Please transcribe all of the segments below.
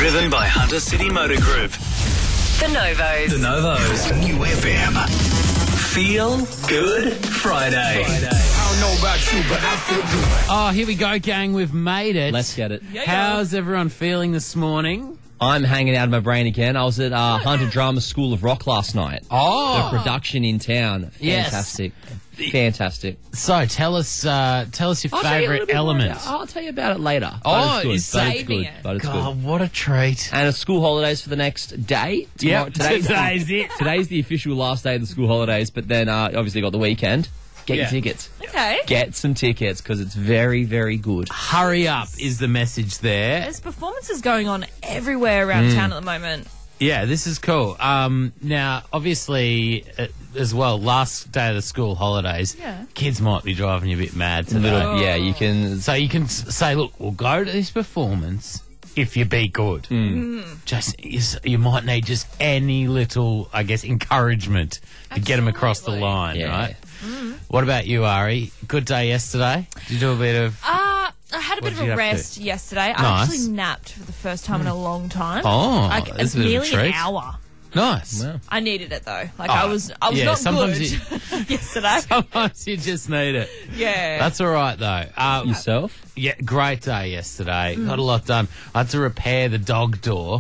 Driven by Hunter City Motor Group. The Novos. The Novos. New FM. Feel Good Friday. I don't know about you, but I feel good. Oh, here we go, gang. We've made it. Let's get it. How's everyone feeling this morning? I'm hanging out of my brain again. I was at Hunter Drama School of Rock last night. Oh, The production in town. Yes. Fantastic. Fantastic. so tell us your I'll tell you a little favourite bit more element. about- I'll tell you about it later. Oh, but you're it's good. But it's saving good. it. But it's God, good. what a treat! And it's school holidays for the next day. Yep, today's it. Today's the official last day of the school holidays, but then obviously got the weekend. Get your Yeah. tickets. Okay. Get some tickets because it's very, very good. Hurry up is the message there. There's performances going on everywhere around town at the moment. Yeah, this is cool. Now, obviously, as well, last day of the school holidays, Yeah. kids might be driving you a bit mad A little, today. yeah, you can. So you can say, look, we'll go to this performance if you be good. Just you might need just any little, I guess, encouragement to get them across the Absolutely. line, Yeah. right? What about you, Ari? Good day yesterday? Did you do a bit of... I had a What bit did you of a have to? rest yesterday. I Nice. actually napped for the first time in a long time. Oh, like that's a bit of a nearly an treat. hour. Nice. Wow. I needed it though. Like Oh, I was yeah, not sometimes good yesterday. Sometimes you just need it. Yeah. That's all right, though. Yourself? Yeah, great day yesterday. Got a lot done. I had to repair the dog door.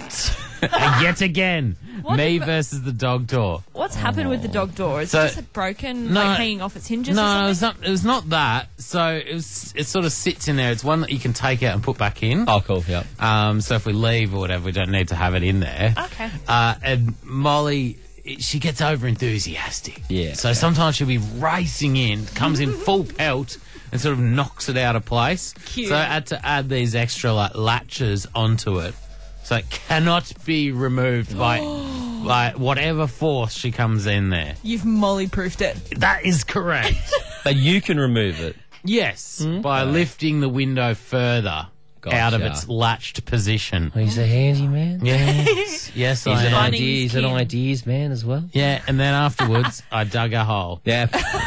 And yet again, me versus the dog door. What's happened with the dog door? Is So- it just broken, No. like hanging off its hinges or No, something? it was not that. So it sort of sits in there. It's one that you can take out and put back in. Oh, cool. Yeah. So if we leave or whatever, we don't need to have it in there. Okay. And Molly, she gets over enthusiastic. Yeah. So sometimes she'll be racing in, comes in full pelt, and sort of knocks it out of place. Cute. So I had to add these extra latches onto it, so it cannot be removed by whatever force she comes in there. You've molly-proofed it. That is correct. But you can remove it. Yes, by lifting the window further out of Gotcha. its latched position. He's a handy man. Yes, yes, I He's an am. Finding his he's an kin. ideas man as well. Yeah, and then afterwards, I dug a hole Yeah.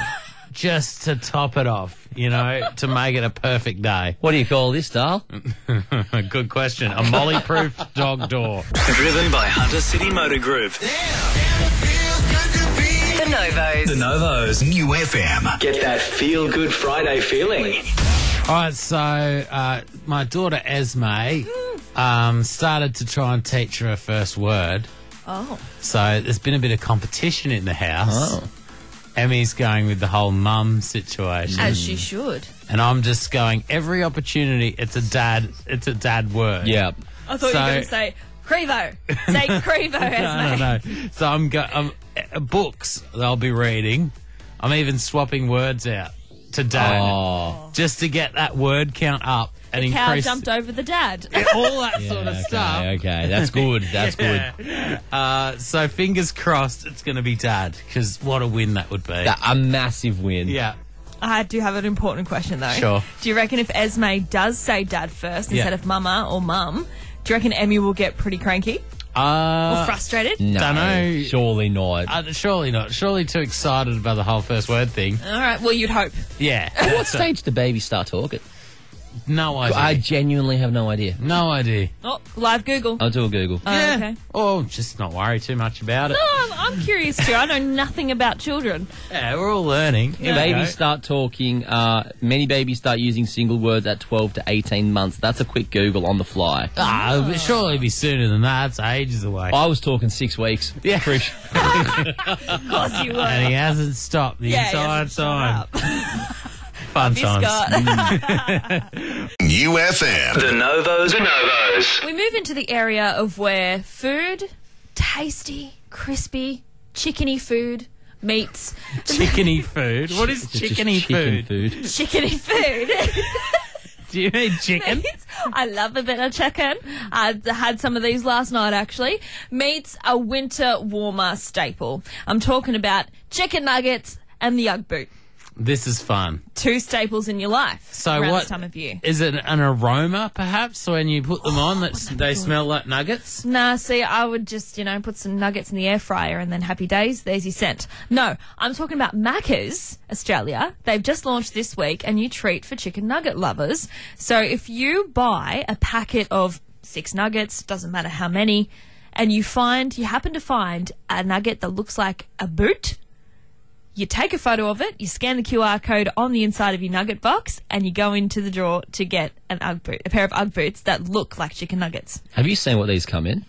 just to top it off, to make it a perfect day. What do you call this, Dal? Good question. A molly-proof dog door. Driven by Hunter City Motor Group. The Novos. The Novos. New FM. Get that Feel Good Friday feeling. All right, so my daughter Esme started to try and teach her first word. Oh. So there's been a bit of competition in the house. Oh. Emmy's going with the whole mum situation. As she should. And I'm just going, every opportunity, it's a dad word. Yeah. I thought you were So- going to say Crevo. Say Crevo, Esme. No. So I'm books that I'll be reading. I'm even swapping words out to dad Oh. just to get that word count up and Cow increase jumped over the dad. all that sort of stuff. Okay. That's good. That's good. So fingers crossed it's going to be dad, because what a win that would be. A massive win. Yeah. I do have an important question, though. Sure. Do you reckon if Esme does say dad first Yeah. instead of mama or mum, do you reckon Emmy will get pretty cranky or frustrated? No. Dunno. Surely not. Surely not. Surely too excited about the whole first word thing. All right, well, you'd hope. Yeah. What stage do babies start talking? No idea. I genuinely have no idea. No idea. Oh, live Google. I'll do a Google. Oh, okay. Oh, just not worry too much about it. No, I'm curious too. I know nothing about children. Yeah, we're all learning. Here we go. Babies start talking. Many babies start using single words at 12 to 18 months. That's a quick Google on the fly. But surely it'll be sooner than that. It's ages away. I was talking 6 weeks. Yeah. Of course you were. And he hasn't stopped the he entire hasn't shut time. up. Fun Miss times. Scott. New FM. The Novos. The Novos. We move into the area of where food, tasty, crispy, chickeny food meets Chickeny food. What is It's just chickeny chicken food? chickeny food. Do you mean chicken? I love a bit of chicken. I had some of these last night, actually. Meets a winter warmer staple. I'm talking about chicken nuggets and the Ugg boot. This is fun. Two staples in your life So around what this time of year. is it? An aroma, perhaps? So when you put them on, they smell like nuggets. Nah, see, I would just, put some nuggets in the air fryer and then happy days, there's your scent. No, I'm talking about Macca's, Australia. They've just launched this week a new treat for chicken nugget lovers. So if you buy a packet of 6 nuggets, doesn't matter how many, and you happen to find a nugget that looks like a boot. You take a photo of it, you scan the QR code on the inside of your nugget box, and you go into the drawer to get a pair of Ugg boots that look like chicken nuggets. Have you seen what these come in?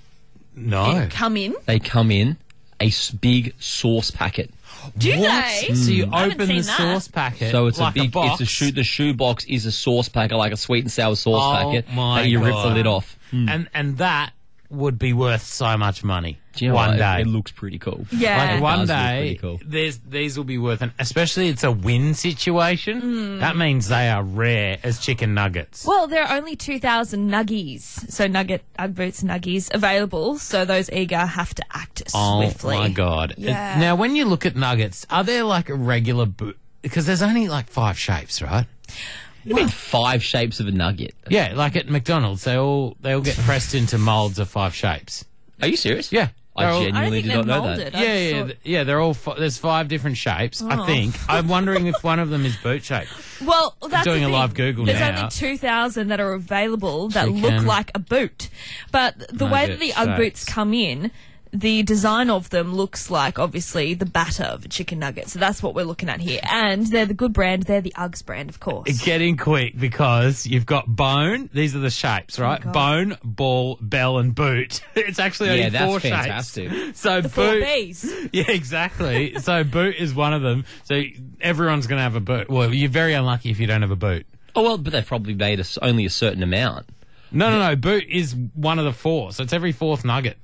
No. Come in. They come in a big sauce packet. Do What? they? So you I haven't open the seen that. sauce packet. So it's like a big, box. the shoe box is a sauce packet, like a sweet and sour sauce packet my that you rip God. the lid off. And that would be worth so much money. Do you know one what? day. It looks pretty cool. Yeah. Like It one does look day, pretty cool. these will be worth it. Especially it's a win situation. That means they are rare as chicken nuggets. Well, there are only 2,000 nuggies, so Ugg boots nuggies available, so those eager have to act swiftly. Oh my God. Yeah. Now, when you look at nuggets, are there like a regular boot? Because there's only like 5 shapes, right? You mean 5 shapes of a nugget? Yeah, like at McDonald's, they all get pressed into molds of 5 shapes. Are you serious? Yeah. They're all- I don't genuinely think did not they're know that. molded. Yeah, they're all. There's 5 different shapes. I think. I'm wondering if one of them is boot shaped. Well, that's doing the a thing. live Google There's now. only 2,000 that are available that Chicken look like a boot. But the way that the nugget Ugg boots shapes. come in, the design of them looks like, obviously, the batter of a chicken nugget. So that's what we're looking at here. And they're the good brand. They're the Uggs brand, of course. Get in quick because you've got bone. These are the shapes, right? God. Bone, ball, bell, and boot. It's actually only Yeah, that's 4 fantastic. shapes. So The 4 boot. Bs. Yeah, exactly. So boot is one of them. So everyone's going to have a boot. Well, you're very unlucky if you don't have a boot. Oh, well, but they've probably made only a certain amount. No. Boot is one of the 4. So it's every 4th nugget.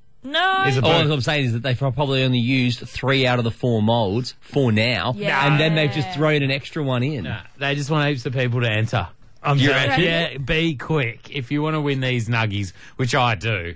No. Is a All boot. I'm saying is that they've probably only used 3 out of the 4 molds for now, Yeah. and then they've just thrown an extra one in. Nah, they just want heaps of people to enter. I'm You saying, reckon? yeah, be quick. If you want to win these nuggies, which I do,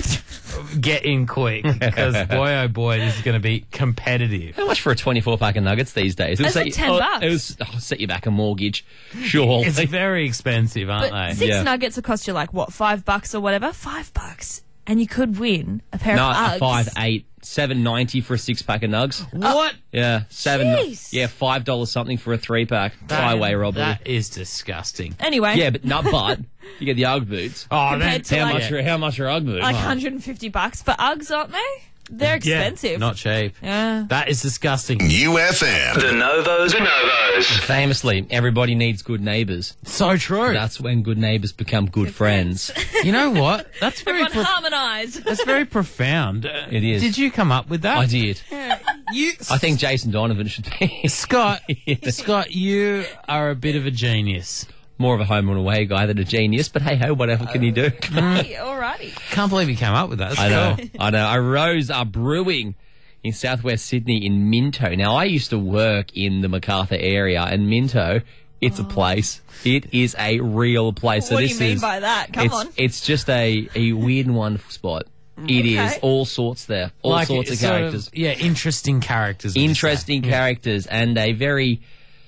get in quick because boy, oh boy, this is going to be competitive. How much for a 24-pack of nuggets these days? It'll It's like $10. It'll set you back a mortgage. Sure. It's very expensive, aren't But they? 6 Yeah. nuggets will cost you like, what, $5 or whatever? $5. And you could win a pair No, of Uggs. 5, 8, $7.90 for a 6-pack of nugs. What? Yeah, Jeez. Yeah, $5 something for a 3-pack. Highway robbery. That is disgusting. Anyway. Yeah, but you get the Ugg boots. Oh, Compared to How like- much are Ugg boots? Like $150 for Uggs, aren't they? They're expensive. Not cheap. Yeah. That is disgusting. UFM. The Novos. Famously, everybody needs good neighbours. So true. That's when good neighbours become good friends. You know what? That's very Everyone harmonise. that's very profound. It is. Did you come up with that? I did. You, I think Jason Donovan should be Scott. Scott, you are a bit of a genius. more of a home and away guy than a genius, but hey ho, whatever can you do? Hey, alrighty. Can't believe you came up with that. That's I know. cool. I know. Rose are brewing in southwest Sydney in Minto. Now, I used to work in the Macarthur area, and Minto, it's a place. It is a real place. What do this you mean is, by that? Come on. It's just a weird and wonderful spot. It is Okay. all sorts there. All sorts of sort characters. yeah, interesting characters. would you say? Interesting characters and a very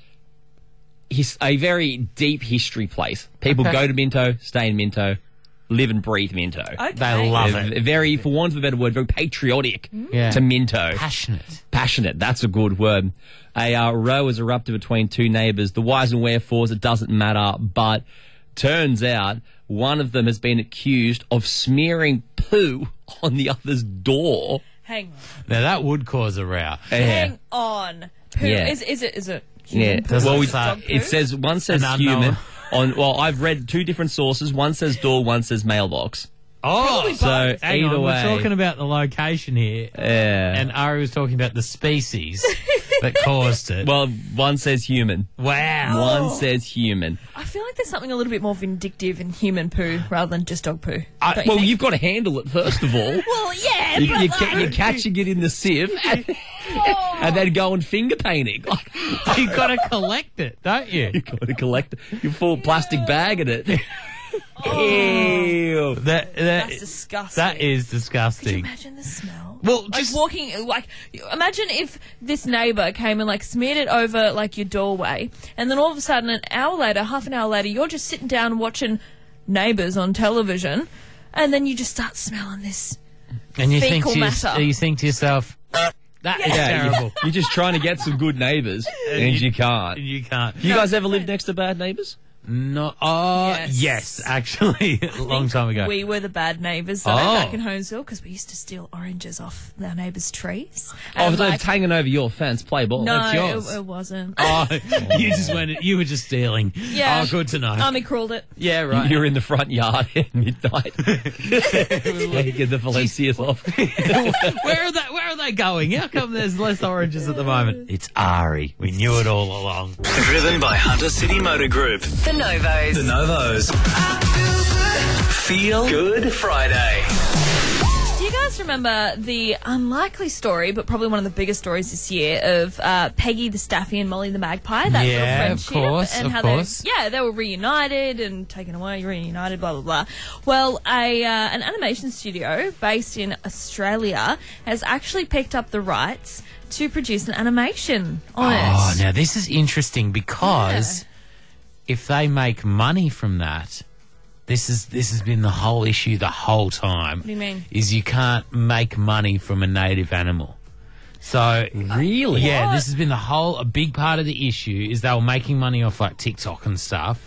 deep history place. People Okay. go to Minto, stay in Minto, live and breathe Minto. Okay. They love They're it. very, for want of a better word, very patriotic Yeah. to Minto. Passionate. Passionate, that's a good word. A row has erupted between 2 neighbours. The whys and wherefores, it doesn't matter, but turns out one of them has been accused of smearing poo on the other's door. Hang on. Now that would cause a row. Hang on. Poo. Yeah. Is it Yeah. human poo? Doesn't Well, it say- Dog poo? it says, one says An unknown. human. Well, I've read 2 different sources. One says door, one says mailbox. Oh, So hang either on, way. we're talking about the location here, Yeah. and Ari was talking about the species that caused it. Well, one says human. Wow. One says human. I feel like there's something a little bit more vindictive in human poo rather than just dog poo. I- Don't you Well, think? you've got to handle it first of all. Well, yeah, You, but you, like, you're catching it in the sieve and then go and finger painting. You've got to collect it, don't you? You've got to collect your full plastic bag in it. Ew. that's disgusting. That is Could you disgusting. imagine the smell? Well, Like just walking, like, imagine if this neighbour came and, like, smeared it over, like, your doorway, and then all of a sudden, half an hour later, you're just sitting down watching Neighbours on television, and then you just start smelling this. and you think fecal to matter. you think to yourself, that is Yeah, terrible. you're just trying to get some good neighbours and you can't. You can't. You guys ever lived next to bad neighbours? No. Oh, yes, actually, a long time ago. We were the bad neighbours though back in Holmesville because we used to steal oranges off our neighbours' trees. Oh, And, if it's hanging over your fence, play ball. That's no, yours. it wasn't. Oh, you were just stealing. Yeah. Oh, good to know. Army crawled it. Yeah, right. You're in the front yard at midnight. Get the Valencias off. Where are they going? How come there's less oranges at the moment? It's Ari. We knew it all along. Driven by Hunter City Motor Group. The Novos. The Novos. Feel Good Friday. Do you guys remember the unlikely story, but probably one of the biggest stories this year, of Peggy the Staffy and Molly the Magpie? That little Yeah, of friendship, course, and of how course. they were reunited and taken away, reunited, blah blah blah. Well, an animation studio based in Australia has actually picked up the rights to produce an animation on Oh, it. now this is interesting because if they make money from that, this has been the whole issue the whole time. What do you mean? Is you can't make money from a native animal. So Really? yeah, What? this has been a big part of the issue is they were making money off like TikTok and stuff.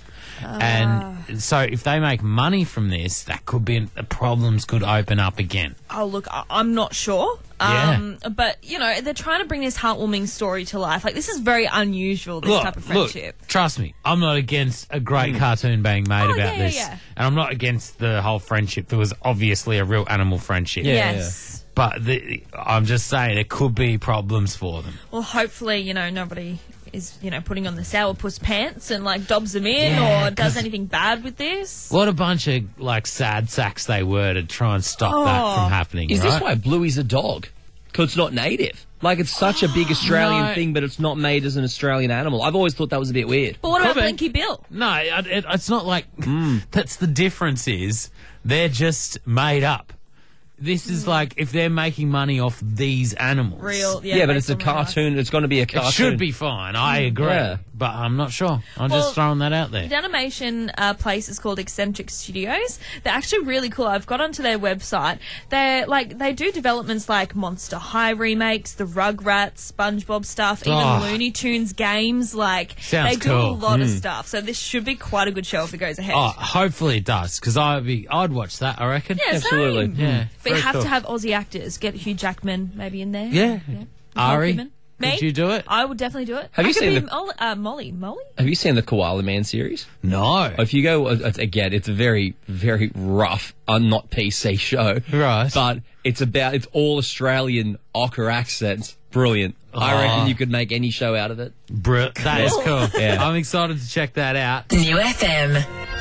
And so if they make money from this, that could be problems could open up again. Oh, look, I'm not sure. Yeah. But, you know, they're trying to bring this heartwarming story to life. Like, this is very unusual, this type of friendship. Look, trust me, I'm not against a great cartoon being made about this. yeah. And I'm not against the whole friendship. There was obviously a real animal friendship. Yeah. Yes. But I'm just saying there could be problems for them. Well, hopefully, you know, nobody is, you know, putting on the sourpuss pants and, like, dobs them in Yeah, or does 'cause- anything bad with this. What a bunch of, like, sad sacks they were to try and stop that from happening, Is right? this why Bluey's a dog? Because it's not native. Like, it's such a big Australian No. thing, but it's not made as an Australian animal. I've always thought that was a bit weird. But what about Could be. Blinky Bill? No, it's not like... That's the difference is they're just made up. This is like if they're making money off these animals. Real, Yeah, but based it's a on real life. cartoon. It's going to be a It cartoon. should be fine. I agree. Yeah. But I'm not sure. I'm Well, just throwing that out there. The animation place is called Eccentric Studios. They're actually really cool. I've got onto their website. They do developments like Monster High remakes, the Rugrats, SpongeBob stuff, even Oh. Looney Tunes games. Like Sounds they do cool. a lot of stuff. So this should be quite a good show if it goes ahead. Oh, hopefully it does, because I'd watch that, I reckon. yeah, absolutely. same. Yeah, But you very have cool. to have Aussie actors. Get Hugh Jackman maybe in there. Yeah. Ari, Nicole Kidman. Me? could you do it? I would definitely do it. Have I you could seen be the- Molly? Molly? Have you seen the Koala Man series? No. If you go, again, it's a very, very rough, not PC show. Right. But it's all Australian ochre accents. Brilliant. I reckon you could make any show out of it. That is cool. Yeah. I'm excited to check that out. New FM.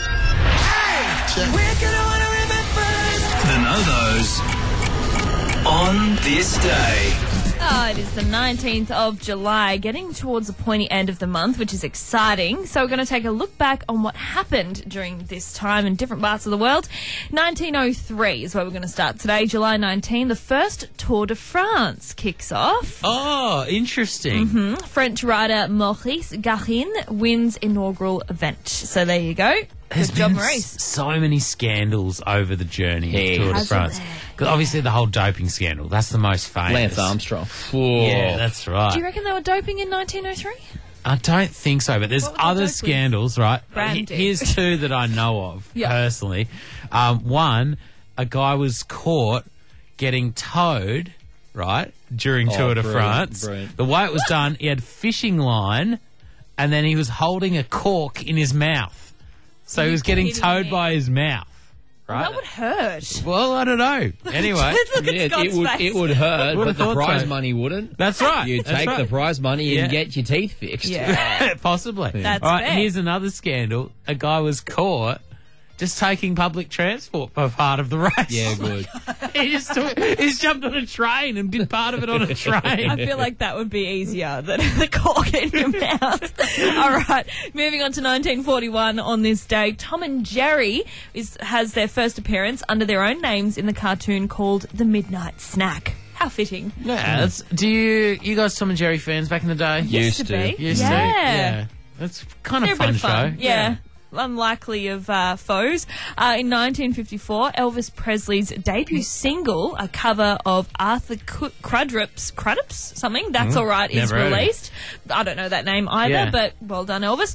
The Novos. On this day. It is the 19th of July, getting towards the pointy end of the month, which is exciting. So we're going to take a look back on what happened during this time in different parts of the world. 1903 is where we're going to start today, July 19. The first Tour de France kicks off. Oh, interesting. French rider Maurice Garin wins inaugural event. So there you go. There's Good job, been Maurice. so many scandals over the journey Yeah. of Tour de Hasn't France. there? 'Cause obviously the whole doping scandal, that's the most famous. Lance Armstrong. Yeah, that's right. Do you reckon they were doping in 1903? I don't think so, but there's What would they other dope with? scandals, right? Brandy. Here's two that I know of Yeah. personally. One, a guy was caught getting towed, right, during Tour de brilliant, France. brilliant. The way it was done, he had fishing line, and then he was holding a cork in his mouth. So he was getting kidding towed me? by his mouth, right? That would hurt. Well, I don't know. Anyway. Look at Yeah, Scott's face. it would hurt, Would've but the thought prize so. money wouldn't. That's right. You That's take right. the prize money Yeah. and get your teeth fixed. Yeah. Possibly. That's All right, fair. here's another scandal. A guy was caught just taking public transport for part of the race. Yeah, good. he just jumped on a train and did part of it on a I train. feel like that would be easier than the cork in your mouth. All right, moving on to 1941 on this day. Tom and Jerry has their first appearance under their own names in the cartoon called The Midnight Snack. How fitting. Yeah, do you guys Tom and Jerry fans back in the day? Used to. be. Used Yeah. to. Yeah. That's kind They're of a bit fun of fun. show. Yeah. unlikely of foes. In 1954, Elvis Presley's debut single, a cover of Arthur Crudups, something, That's All Right, is never heard of it. released. I don't know that name either, Yeah. but well done, Elvis.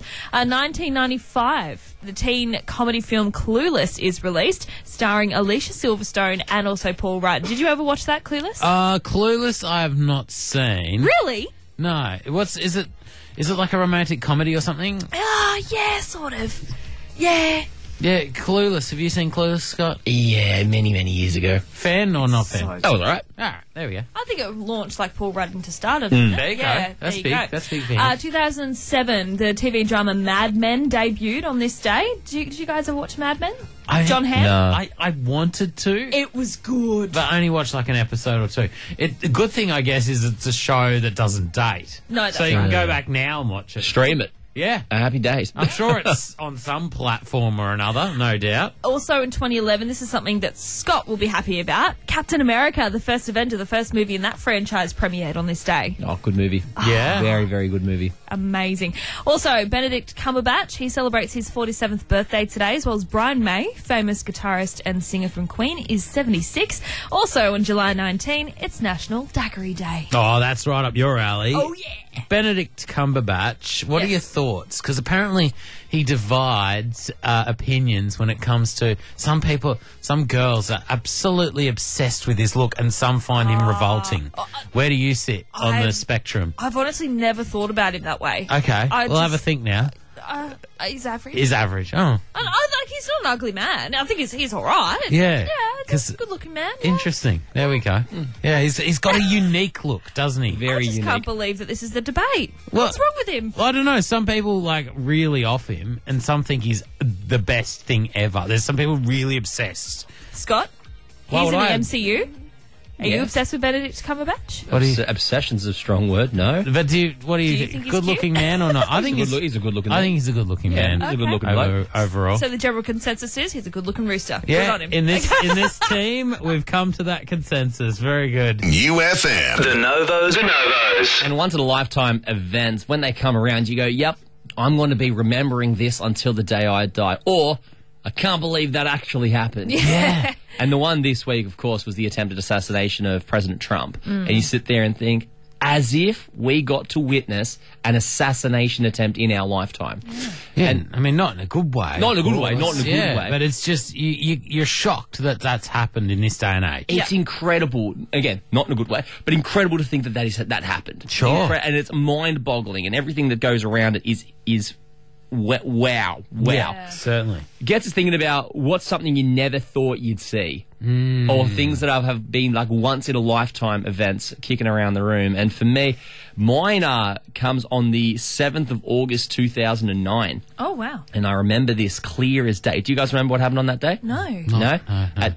1995, the teen comedy film Clueless is released, starring Alicia Silverstone and also Paul Rudd. Did you ever watch that, Clueless? Clueless I have not seen. Really? No. Is it like a romantic comedy or something? Yeah, sort of. Yeah. Yeah, Clueless. Have you seen Clueless, Scott? Yeah, many years ago. Fan or not fan? So That was all right. All right, there we go. I think it launched like Paul Rudd into stardom. There you go. Yeah, That's there you big. go. That's big for him. 2007, the TV drama Mad Men debuted on this day. Did you guys ever watch Mad Men? John Hamm? No. I wanted to. It was good. But I only watched like an episode or two. The good thing, I guess, is it's a show that doesn't date. No, that's so you can right. go back now and watch it. Stream it. Yeah. Happy days. I'm sure it's on some platform or another, no doubt. Also in 2011, this is something that Scott will be happy about. Captain America, the first Avenger, the first movie in that franchise, premiered on this day. Oh, good movie. Yeah. Very, very good movie. Amazing. Also, Benedict Cumberbatch, he celebrates his 47th birthday today, as well as Brian May, famous guitarist and singer from Queen, is 76. Also, on July 19, it's National Daiquiri Day. Oh, that's right up your alley. Oh, yeah. Benedict Cumberbatch, what are Yes. your thoughts? Because apparently he divides opinions when it comes to some people, some girls are absolutely obsessed with his look and some find him revolting. Where do you sit on the spectrum? I've honestly never thought about him that way. Okay, I we'll have a just- think now. He's average. Is average. Oh, I like he's not an ugly man. I think he's all right. Yeah, Yeah, 'cause- he's a good-looking man. Yeah. interesting. There we go. Yeah, he's got a unique look, doesn't he? I Very just unique. can't believe that this is the debate. Well- What's wrong with him? I don't know. Some people like really off him, and some think he's the best thing ever. There's some people really obsessed. Scott, Why he's in would the I? MCU. Are you Yeah. obsessed with Benedict Cumberbatch? What do you? Obsession's a strong word, no. But what do you, Do you think he's good-looking man or not? I think He's a good-looooking I think he's a good-looking man. he's a good-looking bloke. Overall. So the general consensus is he's a good-looking rooster. Good Yeah, on him. in this team, we've come to that consensus. Very good. UFM. The Novos. And once in a lifetime events, when they come around, you go, yep, I'm going to be remembering this until the day I die. Or, I can't believe that actually happened. Yeah. And the one this week, of course, was the attempted assassination of President Trump. And you sit there and think, as if we got to witness an assassination attempt in our lifetime. Yeah, and I mean, not in a good way. Not in a good of way, course. not in a good Yeah, way. But it's just, you're shocked that that's happened in this day and age. It's incredible. Again, not in a good way, but incredible to think that happened. Sure. And it's mind-boggling, and everything that goes around it is wow. Yeah, certainly. Gets us thinking about what's something you never thought you'd see. Or things that have been like once in a lifetime events kicking around the room. And for me, mine comes on the 7th of August 2009. Oh, wow. And I remember this clear as day. Do you guys remember what happened on that day? No. No? At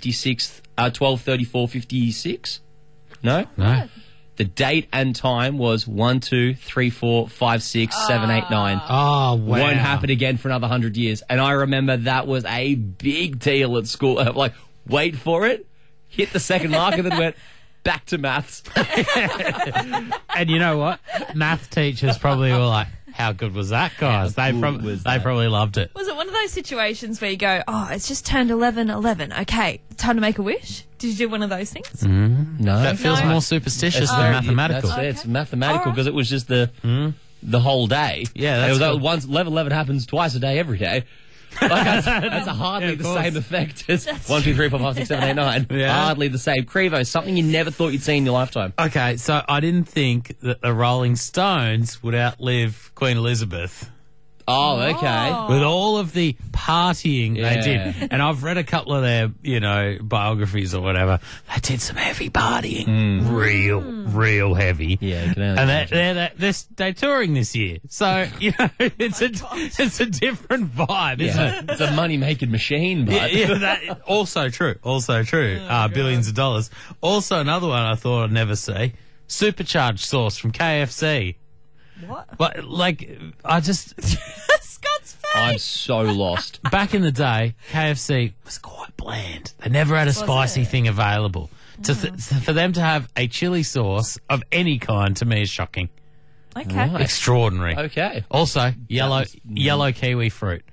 12:56. No? No? The date and time was 1, 2, 3, 4, 5, 6, 7, 8, 9. Oh, wow. Won't happen again for another 100 years. And I remember that was a big deal at school. Like, wait for it, hit the second mark, and then went back to maths. And you know what? Math teachers probably were like, how good was that, guys? They probably loved it. Was it one of those situations where you go, oh, it's just turned 11:11. Okay, time to make a wish? Did you do one of those things? No. That feels No. more superstitious That's than very- mathematical. That's it. It's mathematical All right. because it was just the whole day. Yeah, it that's was good. once level 11 happens twice a day every day. Like that's hardly Yeah, of the course. same effect as 1, 2, 3, 4, 5, 6, 7, 8, 9. Yeah. Hardly the same. Crevo, something you never thought you'd see in your lifetime. Okay, so I didn't think that the Rolling Stones would outlive Queen Elizabeth. Oh, okay. With all of the partying they Yeah. did. And I've read a couple of their, biographies or whatever. They did some heavy partying. Real heavy. Yeah, you can only And imagine. they're touring this year. So, it's a different vibe, isn't Yeah. it? It's a money-making machine, but... Yeah, that also true. Billions of dollars. Also, another one I thought I'd never see: supercharged sauce from KFC. What? But I just Scott's face. I'm so lost. back in the day, KFC was quite bland. They never had a spicy thing available. For them to have a chili sauce of any kind to me is shocking. Okay. Right. Extraordinary. Okay. Also, yellow kiwi fruit.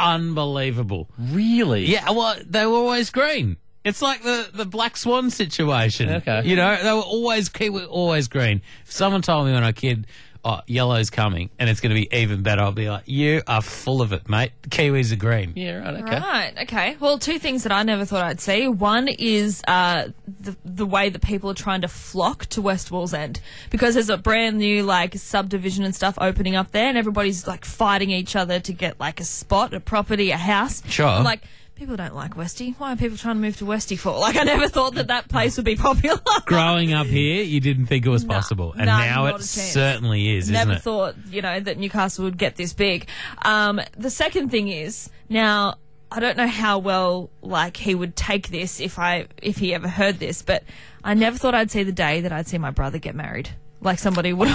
unbelievable. Really? Yeah, well, they were always green. It's like the Black Swan situation. Okay. You know, they were always green. If someone told me when I was a kid, oh, yellow's coming and it's going to be even better, I'll be like, you are full of it, mate. Kiwis are green. Yeah, right, okay. Right, okay. Well, two things that I never thought I'd see. One is the way that people are trying to flock to West Wallsend because there's a brand new, like, subdivision and stuff opening up there and everybody's, like, fighting each other to get, like, a spot, a property, a house. Sure. I'm like, people don't like Westie. Why are people trying to move to Westie for? Like, I never thought that place would be popular. Growing up here, you didn't think it was possible. And now not it a chance. certainly is, isn't Never it? thought, that Newcastle would get this big. The second thing is, now, I don't know how well, like, he would take this if he ever heard this, but I never thought I'd see the day that I'd see my brother get married. Like somebody would.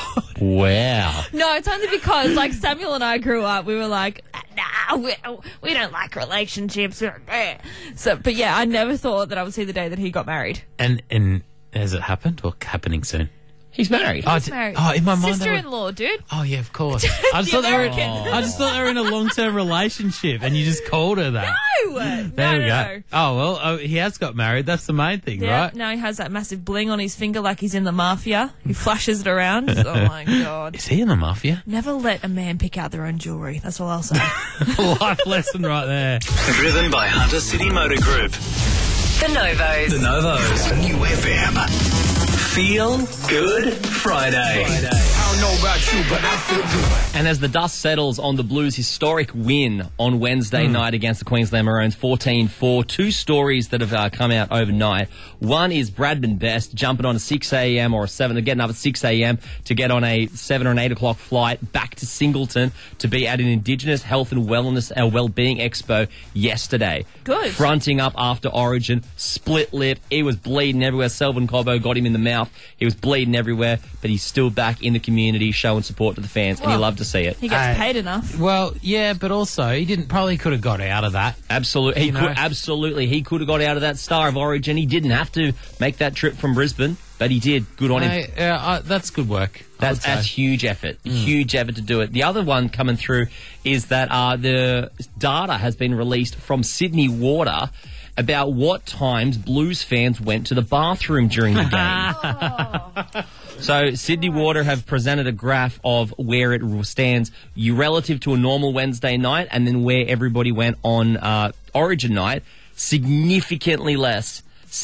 Wow. No, it's only because, like, Samuel and I grew up, we were like, nah, we don't like relationships. So, but yeah, I never thought that I would see the day that he got married. And has it happened or happening soon? He's married. He's married. Oh, in my mind, Sister-in-law, dude. Oh yeah, of course. I just thought they were in a long-term relationship, and you just called her that. No, There we go. no. Oh well, he has got married. That's the main thing, Yeah, right? now he has that massive bling on his finger like he's in the mafia. He flashes it around. Oh, my God. Is he in the mafia? Never let a man pick out their own jewellery. That's all I'll say. Life lesson right there. Driven by Hunter City Motor Group. The Novos. The Novos. New FM. Feel Good Friday. I don't know about you, but I feel good. And as the dust settles on the Blues' historic win on Wednesday night against the Queensland Maroons, 14-4, two stories that have come out overnight. One is Bradman Best jumping on a 6 a.m. or a 7, getting up at 6 a.m. to get on a 7 or an 8 o'clock flight back to Singleton to be at an Indigenous Health and Wellness Wellbeing Expo yesterday. Good. Fronting up after Origin, split lip. He was bleeding everywhere. Selvin Cobbo got him in the mouth. He was bleeding everywhere, but he's still back in the community showing support to the fans, and you Well, love to see it. He gets paid enough. Well, yeah, but also he probably could have got out of that. Absolutely, You know? he could have got out of that Star of Origin. He didn't have to make that trip from Brisbane, but he did. Good on him. That's good work. That's huge effort. Huge effort to do it. The other one coming through is that the data has been released from Sydney Water about what times Blues fans went to the bathroom during the game. So Sydney Water have presented a graph of where it stands relative to a normal Wednesday night and then where everybody went on Origin night. Significantly less.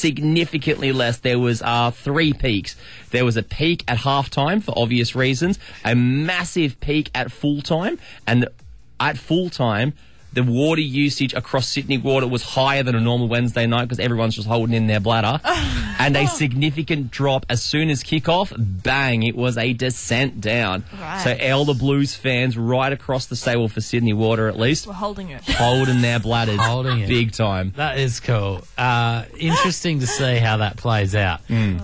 There was 3 peaks. There was a peak at halftime for obvious reasons, a massive peak at full time, and at full time, the water usage across Sydney Water was higher than a normal Wednesday night because everyone's just holding in their bladder. And a significant drop as soon as kickoff, bang, it was a descent down. Right. So all the Blues fans right across the stable for Sydney Water at least, We're holding it. holding their bladders Holding it. big time. That is cool. Interesting to see how that plays out.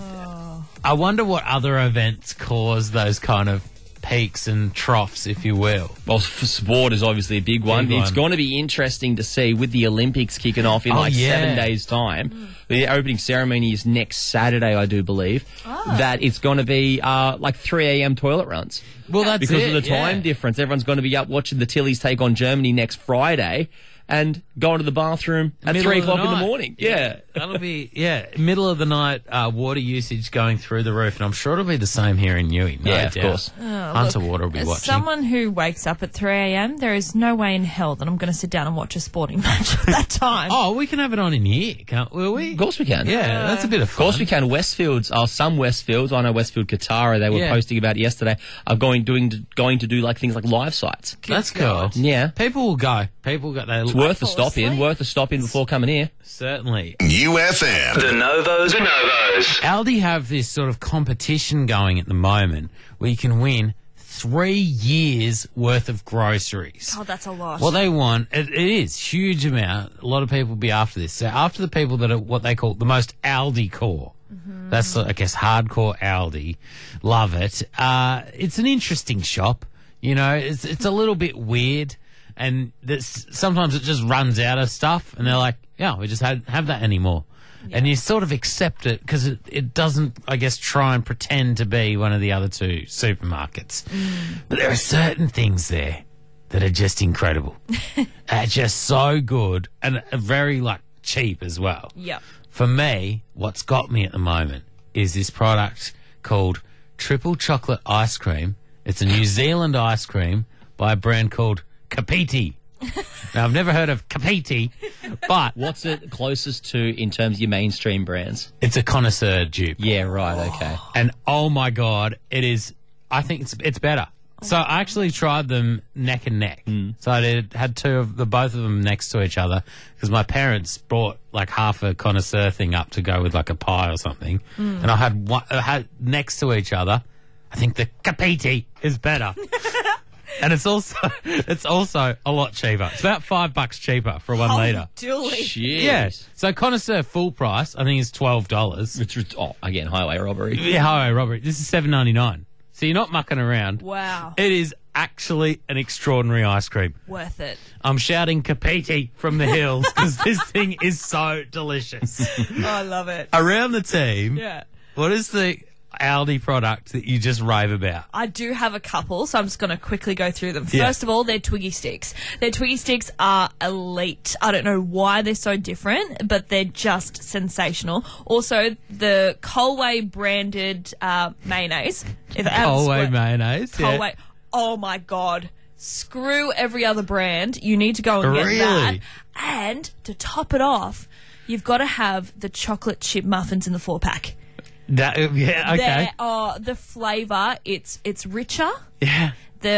I wonder what other events cause those kind of peaks and troughs, if you will. Well, sport is obviously a big one. Big one. It's going to be interesting to see with the Olympics kicking off in 7 days' time. The opening ceremony is next Saturday, I do believe. That it's going to be like 3 a.m. toilet runs. Well, that's because it, of the time yeah. difference. Everyone's going to be up watching the Tillies take on Germany next Friday and going to the bathroom at Middle 3 of the o'clock in the night. morning. Yeah. That'll be, middle of the night, water usage going through the roof. And I'm sure it'll be the same here in Newey. No Yeah, of doubt. course. Hunter Look, Water will be as watching. someone who wakes up at 3 a.m., there is no way in hell that I'm going to sit down and watch a sporting match at that time. Oh, we can have it on in here, will we? Of course we can. Yeah, that's a bit of Of fun. course we can. Some Westfields, I know Westfield Katara, they were Yeah. posting about it yesterday, are going to do like things like live sites. That's cool. Yeah. People will go. It's worth a stop in. Worth a stop in before coming here. Certainly. New FM. The Novos. The Novos. Aldi have this sort of competition going at the moment where you can win 3 years worth of groceries. Oh, that's a lot. What they want, it is huge amount. A lot of people will be after this. So after the people that are what they call the most Aldi core. That's, I guess, hardcore Aldi. Love it. It's an interesting shop. You know, it's a little bit weird. And sometimes it just runs out of stuff. And they're like, yeah, we just have that anymore. Yeah. And you sort of accept it because it doesn't, I guess, try and pretend to be one of the other two supermarkets. But there are certain things there that are just incredible. Just so good and very, like, cheap as well. Yep. For me, what's got me at the moment is this product called Triple Chocolate Ice Cream. It's a New Zealand ice cream by a brand called Kapiti. Now, I've never heard of Kapiti, but What's it closest to in terms of your mainstream brands? it's a connoisseur dupe. Yeah, right, okay. And oh my God, it is, I think it's better. So I actually tried them neck and neck. So I had both of them next to each other because my parents brought like half a connoisseur thing up to go with like a pie or something. And I had next to each other. I think the Kapiti is better. And it's also a lot cheaper. It's about $5 cheaper for 1 litre. Dooly. Yes. So connoisseur full price, I think, is $12. Again, highway robbery. Yeah, highway robbery. This is $7.99. So you're not mucking around. Wow. It is actually an extraordinary ice cream. Worth it. I'm shouting Kapiti from the hills because this thing is so delicious. Oh, I love it. Around the team, Yeah. what is the Aldi product that you just rave about? I do have a couple, so I'm just going to quickly go through them. Yeah. First of all, they're Twiggy Sticks. Their Twiggy Sticks are elite. I don't know why they're so different, but they're just sensational. Also, the Colway branded mayonnaise. Colway mayonnaise. Yeah. Colway. Oh my God. Screw every other brand. You need to go and get Really? that. And to top it off, you've got to have the chocolate chip muffins in the 4-pack. Yeah, okay. The flavour, it's richer. Yeah.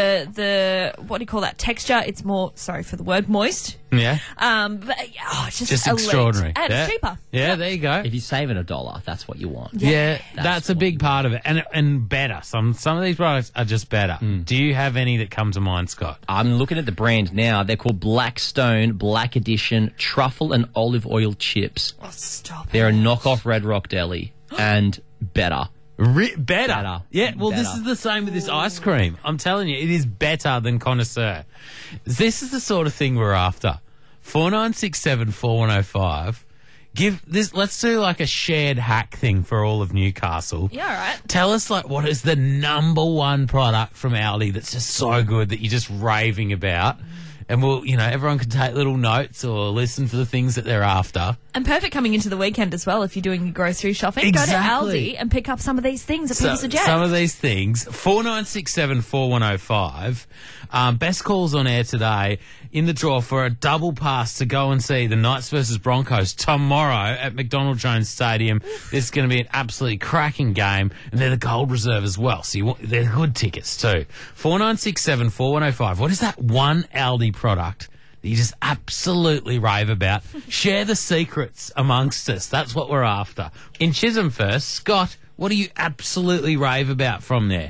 The what do you call that texture? It's more, sorry for the word, moist. Yeah. But it's just elite. extraordinary. And Yeah. it's cheaper. Yeah, there you go. If you're saving $1, that's what you want. Yeah, that's a what big part of it, and better. Some of these products are just better. Do you have any that come to mind, Scott? I'm looking at the brand now. They're called Blackstone Black Edition Truffle and Olive Oil Chips. Oh, stop They're a it. knockoff Red Rock Deli and better. Better. Better. Yeah, well, this Better. is the same with this ice cream. I'm telling you, it is better than connoisseur. This is the sort of thing we're after. 4967 4105. Let's do like a shared hack thing for all of Newcastle. Yeah, all right. Tell us, like, what is the number one product from Aldi that's just so good that you're just raving about? And everyone can take little notes or listen for the things that they're after. And perfect coming into the weekend as well if you're doing your grocery shopping. Exactly. Go to Aldi and pick up some of these things that people suggest. Some of these things. 4967 4105. Best calls on air today in the draw for a double pass to go and see the Knights versus Broncos tomorrow at McDonald Jones Stadium. This is going to be an absolutely cracking game, and they're the Gold Reserve as well, so they're good tickets too. 4967 4105. What is that one Aldi product that you just absolutely rave about? Share the secrets amongst us. That's what we're after. In Chisholm first, Scott, what do you absolutely rave about from there?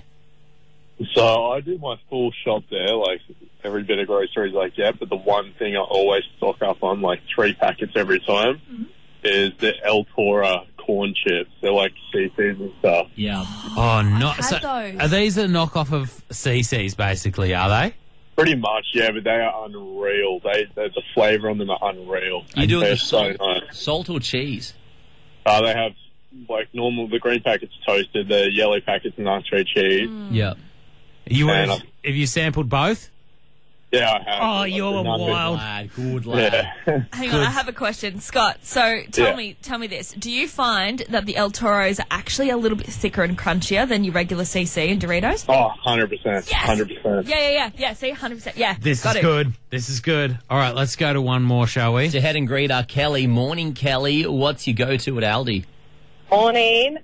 So I do my full shop there, like every bit of groceries I get, but the one thing I always stock up on, like 3 packets every time, is the El Toro corn chips. They're like CC's and stuff. Yeah. Oh, no. had So those. are these a knockoff of CC's, basically, are they? Pretty much, yeah, but they are unreal. The flavour on them are unreal. You doing They're the so salt, nice. salt or cheese? They have, like, normal, the green packets toasted, the yellow packets nitro cheese. Yeah. Man, Have you sampled both? Yeah, I have. Oh, you're None of it. wild. Good lad. Yeah. Hang on, I have a question. Scott, so tell me this. Do you find that the El Toros are actually a little bit thicker and crunchier than your regular CC and Doritos? Oh, 100%. Yes! 100%. Yeah, see, 100%. Yeah, This got is it. good. This is good. All right, let's go to one more, shall we? To head and greeter, Kelly. Morning, Kelly. What's your go-to at Aldi? Morning.